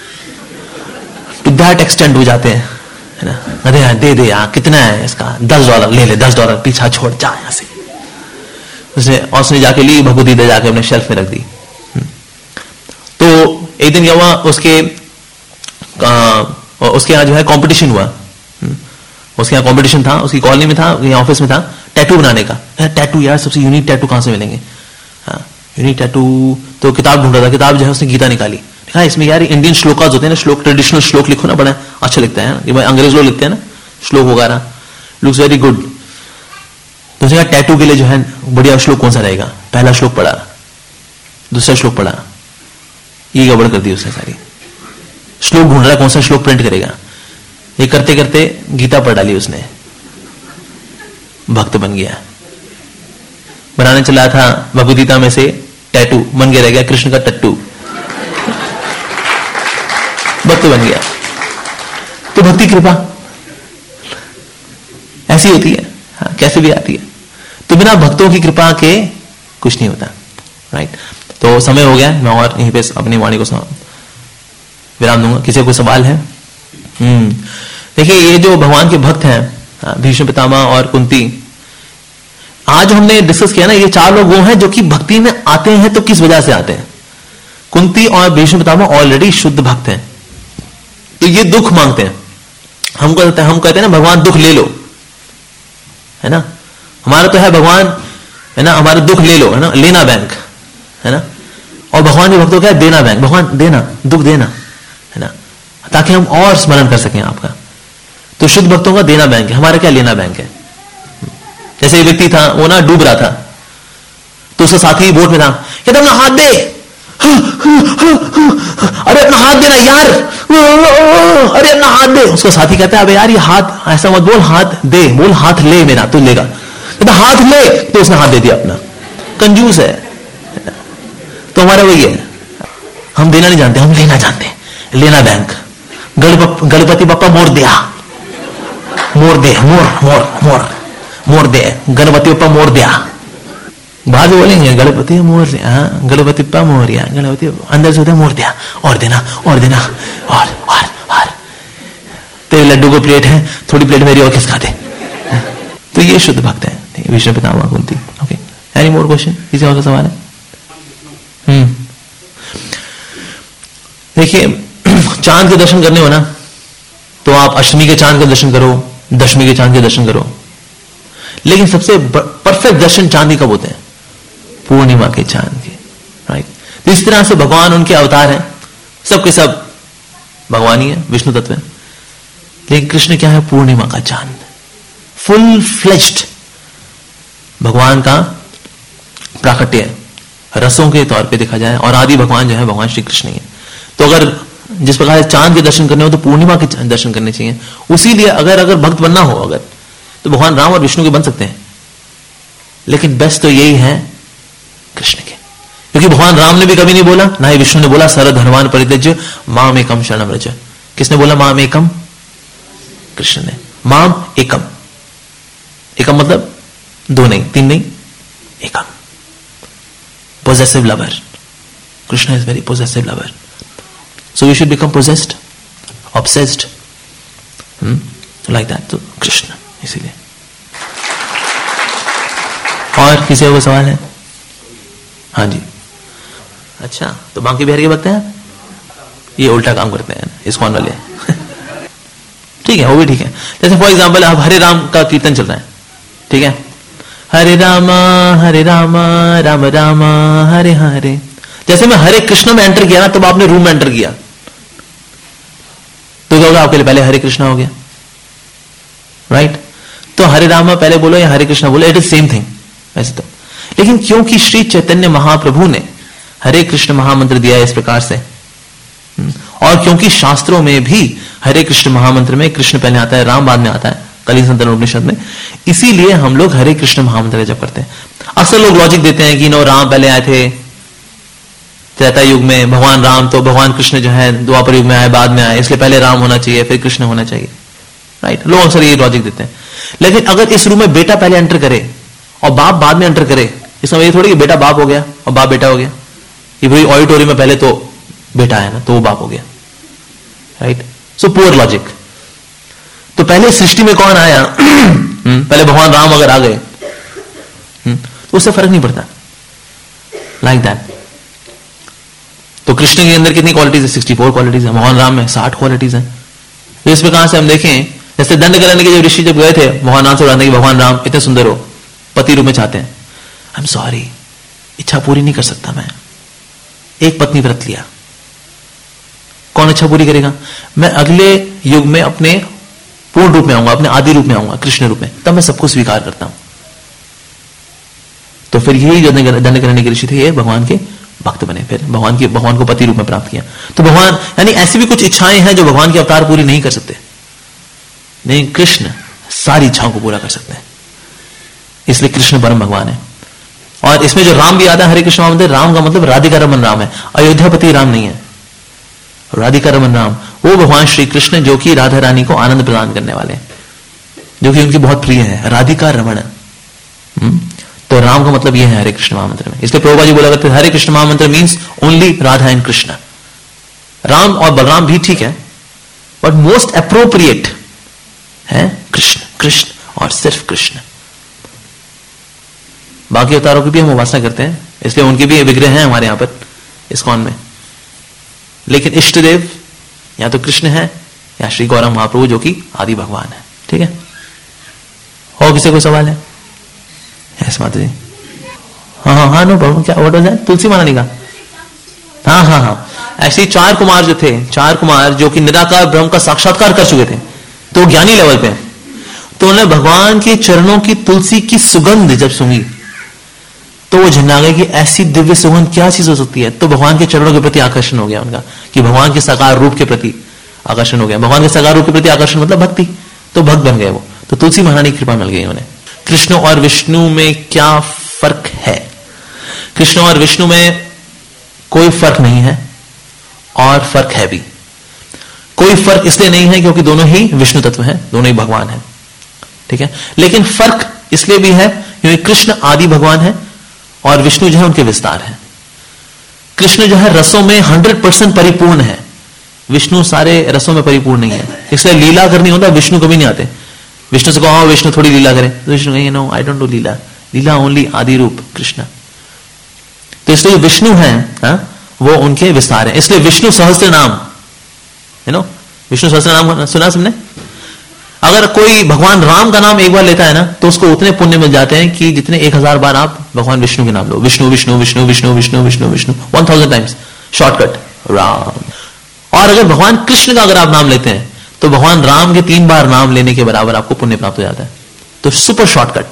टू दैट एक्सटेंड हो जाते हैं, है ना। अरे यार दे दे यार, कितना है इसका, दस डॉलर ले ले, दस डॉलर पीछा छोड़ जा यहां से। उसने और उसने जाके ली भगवदगीता, जाके अपने शेल्फ में रख दी। तो एक दिन क्या हुआ, उसके आ, उसके यहाँ जो है कंपटीशन हुआ, उसके यहाँ कंपटीशन था, उसकी कॉलोनी में था, यहाँ ऑफिस में था, टैटू बनाने का। टैटू यार सबसे यूनिक टैटू कहां से मिलेंगे, हाँ यूनिक टैटू, तो किताब ढूंढ रहा था, किताब जो है उसने गीता निकाली, हाँ, इसमें यार इंडियन श्लोकाज होते हैं ना, श्लोक, ट्रेडिशनल श्लोक लिखो ना, बड़ा अच्छा लिखता है ना, ये अंग्रेज लोग लिखते हैं ना श्लोक वगैरह, लुक्स वेरी गुड। तो उसने कहा टैटू के लिए जो है बढ़िया श्लोक कौन सा रहेगा, पहला श्लोक पढ़ा, दूसरा श्लोक पढ़ा, ये गड़बड़ कर दी उसने सारी, श्लोक ढूंढ रहा कौन सा श्लोक प्रिंट करेगा, ये करते करते गीता पढ़ डाली उसने, भक्त बन गया। बनाने चला था भगवद गीता में से टैटू, बन गया, रह गया कृष्ण का टट्टू, भक्त बन गया। तो भक्ति कृपा ऐसी होती है, हाँ, कैसे भी आती है। तो बिना भक्तों की कृपा के कुछ नहीं होता, राइट। तो समय हो गया, मैं और यहीं पे अपनी वाणी को विराम दूंगा। किसी को सवाल है? हम्म देखिए, ये जो भगवान के भक्त हैं भीष्म पितामह और कुंती, आज हमने डिस्कस किया ना, ये चार लोग वो हैं जो कि भक्ति में आते हैं, तो किस वजह से आते हैं। कुंती और भीष्म पितामह ऑलरेडी शुद्ध भक्त हैं, तो ये दुख मांगते हैं। हम कहते हैं हम कहते हैं ना भगवान दुख ले लो, है ना, हमारा तो है भगवान, है ना, हमारा दुख ले लो, है ना, लेना बैंक, है ना। और भगवान के भक्तों क्या है, देना बैंक, भगवान देना, दुख देना, है ना, ताकि हम और स्मरण कर सकें आपका। तो शुद्ध भक्तों का देना बैंक है, हमारा क्या लेना बैंक है। जैसे एक व्यक्ति था, वो ना डूब रहा था, तो उसका साथी बोट में था, कहता अपना हाथ दे, अरे अपना हाथ देना यार, अरे अपना हाथ दे। उसका साथी कहता है अबे यार ये हाथ ऐसा मत बोल, हाथ दे, बोल हाथ ले मेरा, तो लेगा। कहता हाथ ले, तो उसने हाथ दे दिया अपना, कंजूस है। तो हमारा वही है, हम देना नहीं जानते, हम लेना जानते हैं, लेना बैंक। गणपति बप्पा मोर दिया, मोर दे, मोर मोर मोर मोर दे, गणपति बप्पा मोर दिया। बाद में बोलेंगे गणपति मोर दिया, हाँ गणपति बप्पा मोर दिया, गणपति अंदर से होता है मोर दिया, और देना और देना और और और तेरे लड्डू को प्लेट है, थोड़ी प्लेट मेरी और खिसका दे। तो ये शुद्ध भक्त है Vishnu Pitamah Kunti. Okay, any more question, किसी और का सवाल है? हम्म देखिए, चांद के दर्शन करने हो ना, तो आप अष्टमी के चांद के दर्शन करो, दशमी के चांद के दर्शन करो, लेकिन सबसे परफेक्ट दर्शन चांद कब होते हैं? पूर्णिमा के चांद के, राइट। तो इस तरह से भगवान उनके अवतार हैं, सबके सब भगवान ही है, विष्णु तत्व है। लेकिन कृष्ण क्या है? पूर्णिमा का चांद, फुल फ्लेश्ड भगवान का प्राकट्य है, रसों के तौर पे देखा जाए, और आदि भगवान जो है भगवान श्री कृष्ण ही है। तो अगर जिस प्रकार चांद के दर्शन करने हो तो पूर्णिमा के दर्शन करने चाहिए। उसी लिए अगर अगर भक्त बनना हो अगर, तो भगवान राम और विष्णु के बन सकते हैं, लेकिन बेस्ट तो यही है कृष्ण के, क्योंकि भगवान राम ने भी कभी नहीं बोला, ना ही विष्णु ने बोला सर्व धर्मान परित्यज्य माम एकम शरणम व्रज। किसने बोला माम एकम? कृष्ण ने। माम एकम, एकम मतलब दो नहीं, तीन नहीं, एकम, possessive lover. Krishna is very possessive lover. So we should become possessed, obsessed, hmm? so like that. तो कृष्ण इसीलिए। और किसी को सवाल है? हाँ जी। अच्छा, तो बांके बिहारी के भक्त हैं, ये उल्टा काम करते हैं इस्कॉन वाले। ठीक है, वो भी ठीक है। जैसे फॉर एग्जाम्पल अब हरे राम का कीर्तन चल रहा है, ठीक है, हरे रामा हरे रामा राम रामा हरे हरे। जैसे मैं हरे कृष्ण में एंटर किया ना, तब आपने रूम में एंटर किया, तो क्या होगा आपके लिए? पहले हरे कृष्णा हो गया, राइट right? तो हरे रामा पहले बोलो या हरे कृष्णा बोलो, इट इज सेम थिंग वैसे तो। लेकिन क्योंकि श्री चैतन्य महाप्रभु ने हरे कृष्ण महामंत्र दिया है इस प्रकार से, और क्योंकि शास्त्रों में भी हरे कृष्ण महामंत्र में कृष्ण पहले आता है, राम बाद में आता है, कलिंग संतन उपनिषद में, इसीलिए हम लोग हरे कृष्ण महामंत्र जप करते हैं। अक्सर लोग लॉजिक देते हैं कि नो राम पहले आए थे त्रेता युग में, भगवान राम, तो भगवान कृष्ण जो है द्वापर युग में आए, बाद में आए, इसलिए पहले राम होना चाहिए फिर कृष्ण होना चाहिए, राइट। लोग अक्सर ये लॉजिक देते हैं। लेकिन अगर इस रूम में बेटा पहले एंटर करे और बाप बाद में एंटर करे, इसमें ये थोड़ी कि बेटा बाप हो गया और बाप बेटा हो गया। ये भाई ऑडिटोरियम में पहले तो बेटा है ना, तो वो बाप हो गया, राइट। So poor logic. तो पहले सृष्टि में कौन आया? पहले भगवान राम अगर आ गए तो उससे फर्क नहीं पड़ता, लाइक दैट। तो कृष्ण के अंदर कितनी क्वालिटीज है? सिक्सटी फोर क्वालिटीज है। भगवान राम में साठ क्वालिटीज है। तो इस प्रकार से हम देखें, जैसे दंड करने के जो ऋषि जब गए थे भगवान राम से बताने की भगवान राम इतने सुंदर हो, पति रूप में चाहते हैं, आई एम सॉरी, इच्छा पूरी नहीं कर सकता मैं, एक पत्नी व्रत लिया, इच्छा पूरी करेगा, मैं अगले युग में अपने पूर्ण रूप में आऊंगा, अपने आदि रूप में आऊंगा, कृष्ण रूप में, तब मैं सबको स्वीकार करता हूं। तो फिर यही दंड करने के ऋषि थे, ये भगवान के भक्त बने, फिर भगवान के भगवान को पति रूप में प्राप्त किया। तो भगवान यानी ऐसी भी कुछ इच्छाएं हैं जो भगवान के अवतार पूरी नहीं कर सकते, नहीं, कृष्ण सारी इच्छाओं को पूरा कर सकते हैं, इसलिए कृष्ण परम भगवान है। और इसमें जो राम भी आता है हरे कृष्ण महामंत्र, राम का मतलब राधिका रमन राम है, अयोध्यापति राम नहीं है, राधिका रमन राम वो भगवान श्री कृष्ण जो कि राधा रानी को आनंद प्रदान करने वाले हैं, जो कि उनकी बहुत प्रिय है, राधिका रमण। तो राम का मतलब यह है हरे कृष्ण महामंत्र में। इसलिए प्रभुपाद जी बोला करते हरे कृष्ण महामंत्र means only Radha and Krishna. Ram और बलराम भी ठीक है, बट मोस्ट अप्रोप्रिएट है कृष्ण, कृष्ण और सिर्फ कृष्ण। बाकी अवतारों की भी हम उपासना करते हैं, इसलिए उनके भी विग्रह हैं हमारे यहां पर इस्कॉन में, लेकिन इष्ट देव या तो कृष्ण है या श्री गौरंग महाप्रभु जो कि आदि भगवान है। ठीक है, और किसी कोई सवाल है? यस माता जी। हाँ हाँ हाँ नो प्रॉब्लम। क्या व्हाट वाज दैट? तुलसी महारानी का? हाँ हाँ हाँ ऐसे चार कुमार जो थे, चार कुमार जो कि निराकार ब्रह्म का साक्षात्कार कर चुके थे, तो ज्ञानी लेवल पे, तो उन्होंने भगवान के चरणों की तुलसी की सुगंध जब सुनी तो वो झन्ना गए कि ऐसी दिव्य सुगंध क्या चीज हो सकती है। तो भगवान के चरणों के प्रति आकर्षण हो गया उनका, कि भगवान के साकार रूप के प्रति आकर्षण हो गया। भगवान के साकार रूप के प्रति आकर्षण मतलब भक्ति, तो भक्त बन गए वो। तो तुलसी महारानी की कृपा मिल गई उन्हें। कृष्ण और विष्णु में क्या फर्क है? कृष्ण और विष्णु में कोई फर्क नहीं है, और फर्क है भी। कोई फर्क इसलिए नहीं है क्योंकि दोनों ही विष्णु तत्व हैं, दोनों ही भगवान हैं। ठीक है, लेकिन फर्क इसलिए भी है क्योंकि कृष्ण आदि भगवान है और विष्णु जो है उनके विस्तार है। कृष्ण जो है रसों में हंड्रेड परसेंट परिपूर्ण है, विष्णु सारे रसों में परिपूर्ण नहीं है। इसलिए लीला करनी होता विष्णु कभी नहीं आते। विष्णु से कहो विष्णु थोड़ी लीला करें, तो विष्णु कहेंगे no I don't do leela, leela only आदि रूप कृष्ण। तो इसलिए विष्णु है हा? वो उनके विस्तार है। इसलिए विष्णु सहस्त्र नाम, यू नो, विष्णु सहस्त्र नाम सुना सबने? अगर कोई भगवान राम का नाम एक बार लेता है ना, तो उसको उतने पुण्य मिल जाते हैं कि जितने एक हजार बार आप भगवान विष्णु के नाम लो। Vishnu Vishnu Vishnu Vishnu Vishnu Vishnu Vishnu one thousand times, shortcut Ram. और अगर भगवान कृष्ण का अगर आप नाम लेते हैं तो भगवान राम के तीन बार नाम लेने के बराबर आपको पुण्य प्राप्त हो जाता है। तो सुपर शॉर्टकट।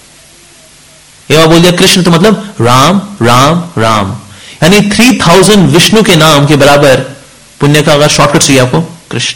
एक बार बोल दिया कृष्ण तो मतलब राम राम राम, यानी थ्री थाउजेंड विष्णु के नाम के बराबर पुण्य का अगर शॉर्टकट चाहिए आपको, कृष्ण।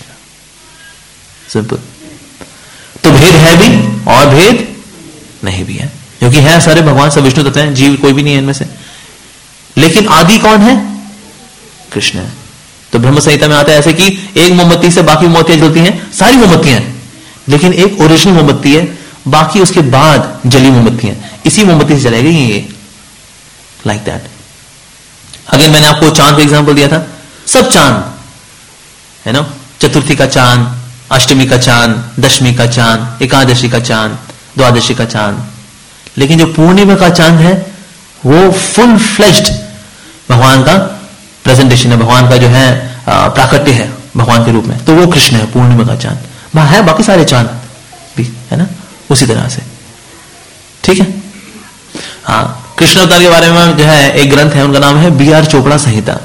सिंपल। तो भेद है भी और भेद नहीं भी है, क्योंकि है सारे भगवान सब विष्णु तत्व हैं, जीव कोई भी नहीं है इनमें से। लेकिन आदि कौन है? कृष्ण है। तो ब्रह्म संहिता में आता है ऐसे कि एक मोमबत्ती से बाकी मोमबत्तियां जलती हैं, सारी मोमबत्तियां हैं, लेकिन एक ओरिजिनल मोमबत्ती है, बाकी उसके बाद जली मोमबत्तियां, इसी मोमबत्ती से जलेगी ये, लाइक दैट। अगर मैंने आपको चांद का एग्जांपल दिया था, सब चांद है ना, चतुर्थी का चांद, अष्टमी का चांद, दशमी का चांद, एकादशी का चांद, द्वादशी का चांद, लेकिन जो पूर्णिमा का चांद है वो फुल फ्लेज्ड भगवान का प्रेजेंटेशन है, भगवान का जो है प्राकट्य है भगवान के रूप में, तो वो कृष्ण है पूर्णिमा का चांद। है बाकी सारे चांद भी है ना उसी तरह से। ठीक है, हाँ। कृष्ण अवतार के बारे में जो है एक ग्रंथ है, उनका नाम है बी आर चोपड़ा संहिता,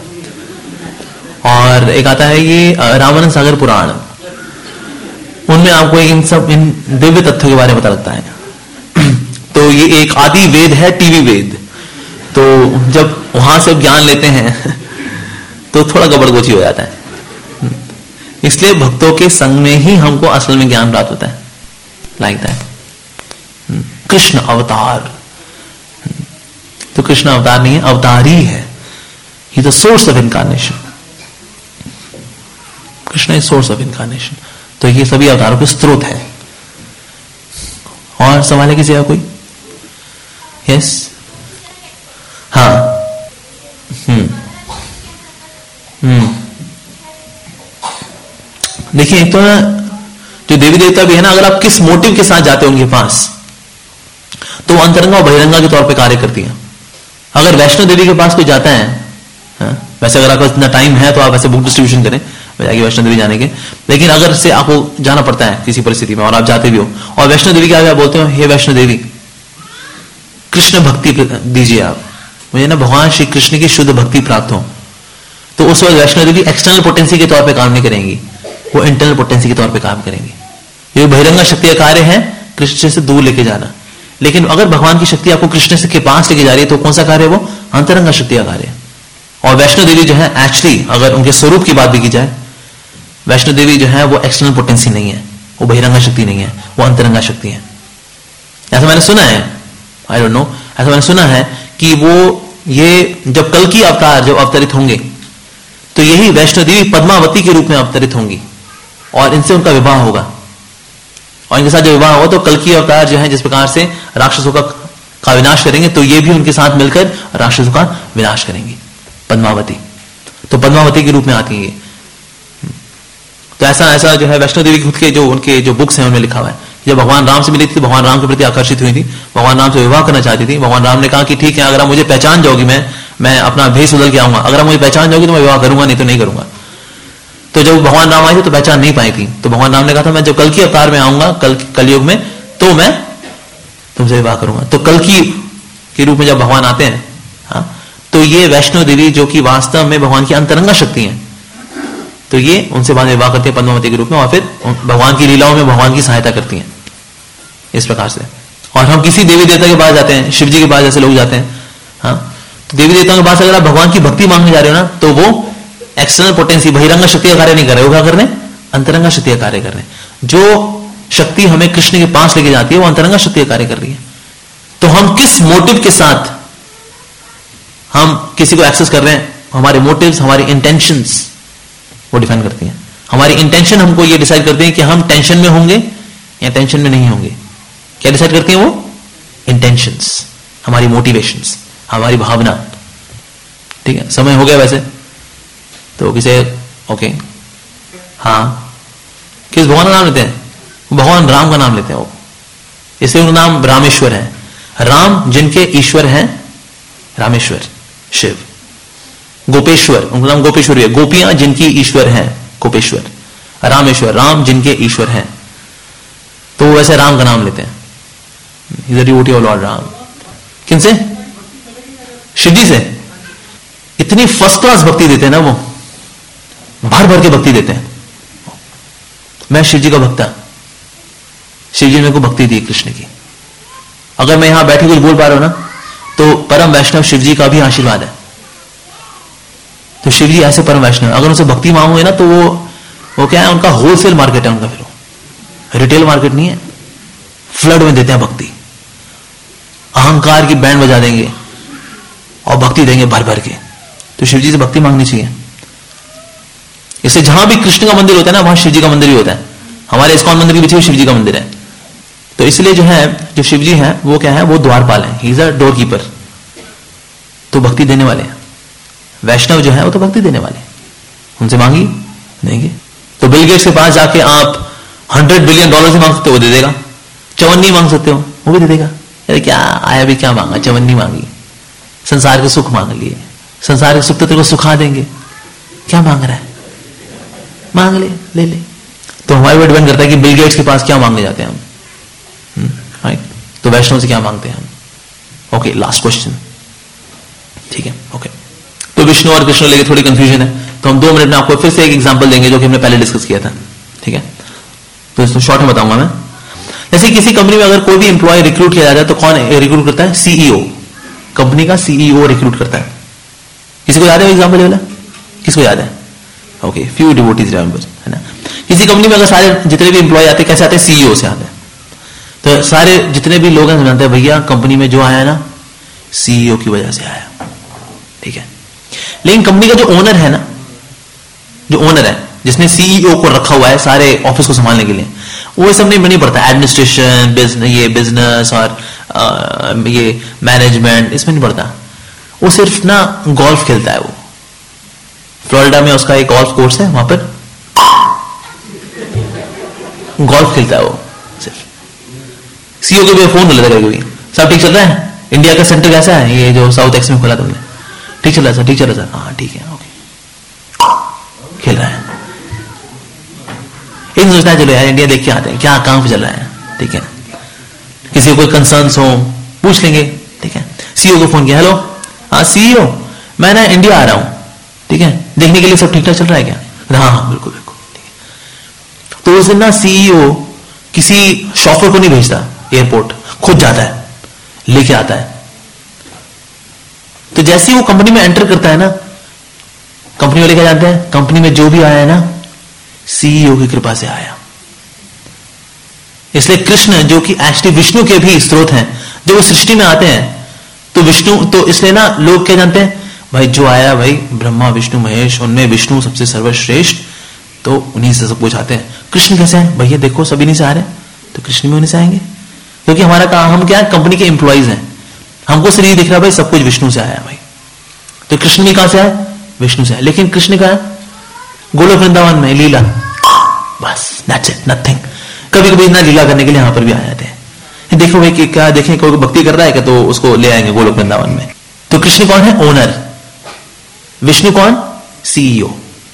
और एक आता है ये रामानंद सागर पुराण। उनमें आपको इन सब इन दिव्य तथ्यों के बारे में पता लगता है। तो ये एक आदि वेद है, टीवी वेद। तो जब वहां से ज्ञान लेते हैं तो थोड़ा गड़बड़गोची हो जाता है। इसलिए भक्तों के संग में ही हमको असल में ज्ञान प्राप्त होता है, लाइक दैट। कृष्ण अवतार, तो कृष्ण अवतार नहीं है, अवतारी है। He the source of incarnation. Krishna is source of incarnation. तो ये सभी अवतारों के स्रोत है। और सवाल है किसी का कोई? यस, हाँ। हम्म हम्म देखिए, एक तो ना जो देवी देवता भी है ना, अगर आप किस मोटिव के साथ जाते हो उनके पास, तो वो अंतरंगा और बहिरंगा के तौर पे कार्य करती है। अगर वैष्णो देवी के पास कोई जाता है, हाँ, वैसे अगर आपका इतना टाइम है तो आप ऐसे बुक डिस्ट्रीब्यूशन करें बजाय वैष्णो देवी जाने के, लेकिन अगर से आपको जाना पड़ता है किसी परिस्थिति में और आप जाते भी हो, और वैष्णो देवी के आगे बोलते हो हे वैष्णो देवी कृष्ण भक्ति दीजिए आप मुझे, ना भगवान श्री कृष्ण की शुद्ध भक्ति प्राप्त हो, तो उस वक्त वैष्णो देवी एक्सटर्नल पोटेंसी के तौर पे काम नहीं करेंगी, वो इंटरनल पोटेंसी के तौर पे काम करेंगी। ये बहिरंगा शक्ति का कार्य है कृष्ण से दूर लेके जाना। लेकिन अगर भगवान की शक्ति आपको कृष्ण से के पास लेके जा रही है तो कौन सा कार्य है? वो अंतरंगा शक्ति का कार्य है। और वैष्णो देवी जो है एक्चुअली अगर उनके स्वरूप की बात भी की जाए, वैष्णो देवी जो है वो एक्सटर्नल पोटेंसी नहीं है, वो बहिरंगा शक्ति नहीं है, वो अंतरंगा शक्ति है। ऐसा मैंने सुना है, आई डोंट नो, ऐसा मैंने सुना है कि वो ये जब कल की अवतार जब अवतरित होंगे तो यही वैष्णो देवी पद्मावती के रूप में अवतरित होंगी और इनसे उनका विवाह होगा। और इनके साथ जो विवाह होगा तो कल की अवतार जो है जिस प्रकार से राक्षसों का, का विनाश करेंगे, तो ये भी उनके साथ मिलकर राक्षसों का विनाश करेंगी, पद्मावती। तो पद्मावती के रूप में आती है। तो ऐसा ऐसा जो है वैष्णो देवी खुद के जो उनके जो बुक्स हैं उनमें लिखा हुआ है, जब भगवान राम से मिली थी, भगवान राम के प्रति आकर्षित हुई थी, भगवान राम से विवाह करना चाहती थी। भगवान राम ने कहा कि ठीक है, अगर आप मुझे पहचान जाओगी, मैं मैं अपना भेष बदल के आऊंगा, अगर आप मुझे पहचान जाओगी तो मैं विवाह करूंगा, नहीं तो नहीं करूंगा। तो जब भगवान राम आए थे तो पहचान नहीं पाई थी, तो भगवान राम ने कहा था मैं जब कल की अवतार में आऊंगा, कल कलयुग में, तो मैं तुमसे विवाह करूंगा। तो कल की के रूप में जब भगवान आते हैं, हाँ, तो ये वैष्णो देवी जो कि वास्तव में भगवान की अंतरंगा शक्ति है, तो ये उनसे बाद में विवाह करती है पद्मावती के रूप में, और फिर भगवान की लीलाओं में भगवान की सहायता करती हैं इस प्रकार से। और हम किसी देवी देवता के पास जाते हैं, शिव जी के पास जैसे लोग जाते हैं, हाँ, तो देवी देवताओं के पास अगर आप भगवान की भक्ति मांगने जा रहे हो ना, तो वो एक्सटर्नल पोटेंसी बहिरंगा शक्ति का कार्य नहीं कर रहे, वो क्या कर रहे हैं? अंतरंगा शक्ति का कार्य कर रहे हैं। जो शक्ति हमें कृष्ण के पास लेके जाती है वो अंतरंगा शक्ति का कार्य कर रही है। तो हम किस मोटिव के साथ हम किसी को एक्सेस कर रहे हैं, हमारे मोटिव्स, हमारी इंटेंशंस वो डिफाइन करती हैं। हमारी इंटेंशन हमको ये डिसाइड करते हैं कि हम टेंशन में होंगे या टेंशन में नहीं होंगे। क्या डिसाइड करती हैं वो? इंटेंशंस, हमारी मोटिवेशंस, हमारी भावना। ठीक है, समय हो गया वैसे तो किसे ओके, हाँ, किस भगवान का नाम लेते हैं? भगवान राम का नाम लेते हैं वो, इसलिए उनका नाम रामेश्वर है। राम जिनके ईश्वर हैं, रामेश्वर शिव। गोपेश्वर, उनका नाम गोपेश्वर है, गोपियां जिनकी ईश्वर हैं, गोपेश्वर। रामेश्वर, राम जिनके ईश्वर हैं, तो वो वैसे राम का नाम लेते हैं। Is the devotee of lord Ram. किनसे? शिव जी से। इतनी फर्स्ट क्लास भक्ति देते हैं ना वो, भर भर के भक्ति देते हैं। मैं शिव जी का भक्ता, शिव जी ने मेरे को भक्ति दी कृष्ण की। अगर मैं यहां बैठे कुछ बोल पा रहा हूं ना, तो परम वैष्णव शिव जी का भी आशीर्वाद है। तो शिव जी ऐसे परम वैष्णव, अगर उनसे भक्ति मांगोगे ना तो वो वो क्या है, उनका होलसेल मार्केट है उनका, फिर वो रिटेल मार्केट नहीं है। फ्लड में देते हैं भक्ति, अहंकार की बैंड बजा देंगे और भक्ति देंगे भर भर के। तो शिव जी से भक्ति मांगनी चाहिए। इससे जहां भी कृष्ण का मंदिर होता है ना, वहां शिव जी का मंदिर भी होता है। हमारे इस्कॉन मंदिर के पीछे शिव जी का मंदिर है। तो इसलिए जो है, जो शिव जी है वो क्या है, वो द्वारपाल है, he is a door keeper. तो भक्ति देने वाले हैं। वैष्णव जो है वो तो भक्ति देने वाले, उनसे मांगी देंगे। तो बिल गेट्स के पास जाके आप हंड्रेड बिलियन डॉलर से मांग सकते हो, वो दे देगा। चवन्नी मांग सकते हो, वो भी दे देगा। अरे क्या आया भी, क्या मांगा? चवन्नी मांगी, संसार के सुख मांग लिए, संसार के सुख तो तेरे को सुखा देंगे। क्या मांग रहा है? मांग ले, ले ले। तो हमारे ऊपर डिपेंड करता है कि बिल गेट्स के पास क्या मांगने जाते हैं हम, राइट? तो वैष्णव से क्या मांगते हैं हम? Okay, last question. ठीक है, ओके। तो विष्णु और कृष्ण लेके थोड़ी कंफ्यूजन है, तो हम दो मिनट में आपको फिर से एक एग्जांपल देंगे जो कि हमने पहले डिस्कस किया था। ठीक है, तो इसको शॉर्ट में बताऊंगा मैं। जैसे किसी कंपनी में अगर कोई भी एम्प्लॉय रिक्रूट किया जाता है तो कौन रिक्रूट करता है? सीईओ। कंपनी का सीईओ रिक्रूट करता है। किसी को याद है एग्जांपल वाला? किसको याद है? ओके, फ्यू डिवोटीज रिमेंबर, है ना। किसी कंपनी में अगर सारे जितने भी एम्प्लॉय आते हैं, कैसे आते हैं? सीईओ से आते हैं। तो सारे जितने भी लोग हैं जानते हैं भैया कंपनी में जो आया ना, सीईओ की वजह से आया। ठीक है, लेकिन कंपनी का जो ओनर है ना, जो ओनर है जिसने सीईओ को रखा हुआ है सारे ऑफिस को संभालने के लिए, वो सब नहीं नहीं पड़ता। एडमिनिस्ट्रेशन, बिजनेस, ये बिजनेस और आ, ये मैनेजमेंट, इसमें नहीं पड़ता। वो सिर्फ ना गोल्फ खेलता है। वो फ्लोरिडा में उसका एक गोल्फ कोर्स है, वहां पर गोल्फ खेलता है वो सिर्फ। सीईओ के भी फोन कर लेता है कभी, सब ठीक चल रहा है? इंडिया का सेंटर कैसा है? ये जो साउथ एक्स में खोला तुमने, ठीक चल रहा है सर? ठीक चल रहा है सर? हाँ ठीक है, ओके। खेल रहा है, इन सोचता है चलो यार इंडिया देख के आते हैं क्या काम चल रहा है। ठीक है, किसी को कोई कंसर्न्स हो पूछ लेंगे। ठीक है, सीईओ को फोन किया, हेलो हाँ सीईओ, मैं ना इंडिया आ रहा हूं। ठीक है, देखने के लिए सब ठीक ठाक चल रहा है क्या? हाँ हाँ बिल्कुल बिल्कुल ठीक है। तो उस दिन ना सीईओ किसी शॉफर को नहीं भेजता एयरपोर्ट, खुद जाता है, लेके आता है। तो जैसे ही वो कंपनी में एंटर करता है ना, कंपनी वाले क्या जानते हैं, कंपनी में जो भी आया है ना सीईओ की कृपा से आया। इसलिए कृष्ण जो कि एक्चुअली विष्णु के भी स्रोत हैं, जब वो सृष्टि में आते हैं तो विष्णु, तो इसलिए ना लोग क्या जानते हैं, भाई जो आया भाई ब्रह्मा विष्णु महेश, उनमें विष्णु सबसे सर्वश्रेष्ठ, तो उन्हीं से सब कुछ आते हैं। कृष्ण कैसे हैं भैया, देखो सभी नहीं से आ रहे, तो कृष्ण भी उन्हीं से आएंगे, क्योंकि हमारा काम, हम क्या कंपनी के एम्प्लॉइज हैं, हमको सिर्फ ये दिख रहा है भाई सब कुछ विष्णु से आया भाई। तो कृष्ण भी कहां से आया, विष्णु से आया। लेकिन कृष्ण का गोलोक वृंदावन में लीला, बस दैट्स इट, नथिंग। कभी कभी ना लीला करने के लिए यहां पर भी आ जाते हैं, देखो भाई कि क्या देखें, कोई भक्ति कर रहा है क्या, तो उसको ले आएंगे गोलोक वृंदावन में। तो कृष्ण कौन है, ओनर, विष्णु कौन, सीईओ।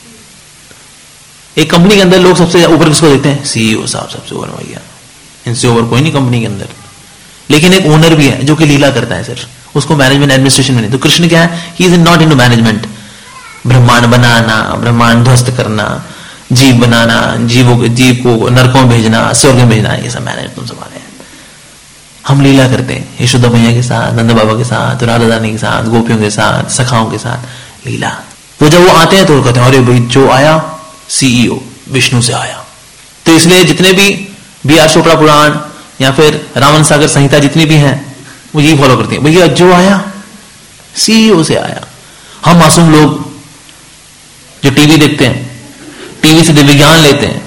एक कंपनी के अंदर लोग सबसे ऊपर किसको देते हैं, सीईओ साहब सबसे ऊपर भैया, इनसे ऊपर कोई नहीं कंपनी के अंदर। लेकिन एक ओनर भी है जो कि लीला करता है सिर्फ, उसको मैनेजमेंट एडमिनिस्ट्रेशन में नहीं। तो कृष्ण क्या है, he is not into management, ब्रह्मांड बनाना, ब्रह्मांड ध्वस्त करना, जीव बनाना, जीवों जीव को नरकों में भेजना, स्वर्ग में भेजना, ये सब मैनेजमेंट तुम संभाले। हम लीला करते हैं यशोदा मैया के साथ, नंद बाबा के साथ, राधा रानी के साथ, गोपियों के साथ, सखाओं के साथ लीला। तो जब वो आते हैं तो कहते हैं अरे भाई जो आया सीईओ विष्णु से आया। तो इसलिए जितने भी बी आर चोपड़ा पुराण या फिर रावण सागर संहिता जितनी भी हैं वो यही फॉलो करती हैं, भैया जो आया सीईओ से आया। हम मासूम लोग जो टीवी देखते हैं, टीवी से दिव्य ज्ञान लेते हैं,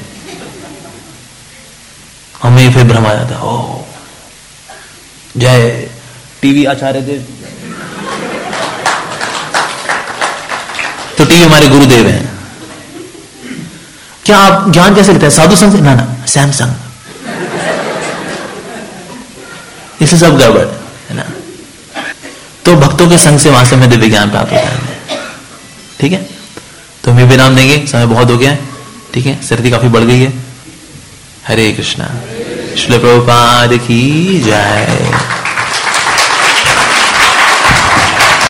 हमें फिर भ्रम आ जाता है, ओ जय टीवी आचार्य देव, तो टीवी हमारे गुरुदेव हैं। क्या आप ज्ञान कैसे लेते हैं, साधु संघ से? ना ना सैमसंग, इससे सब गड़बड़ है ना। तो भक्तों के संग से वहां से हमें दिव्य ज्ञान प्राप्त होता है, ठीक है। तो हम ये विराम देंगे, समय बहुत हो गया है, ठीक है, सर्दी काफी बढ़ गई है। हरे कृष्णा, श्रील प्रभुपाद की जय।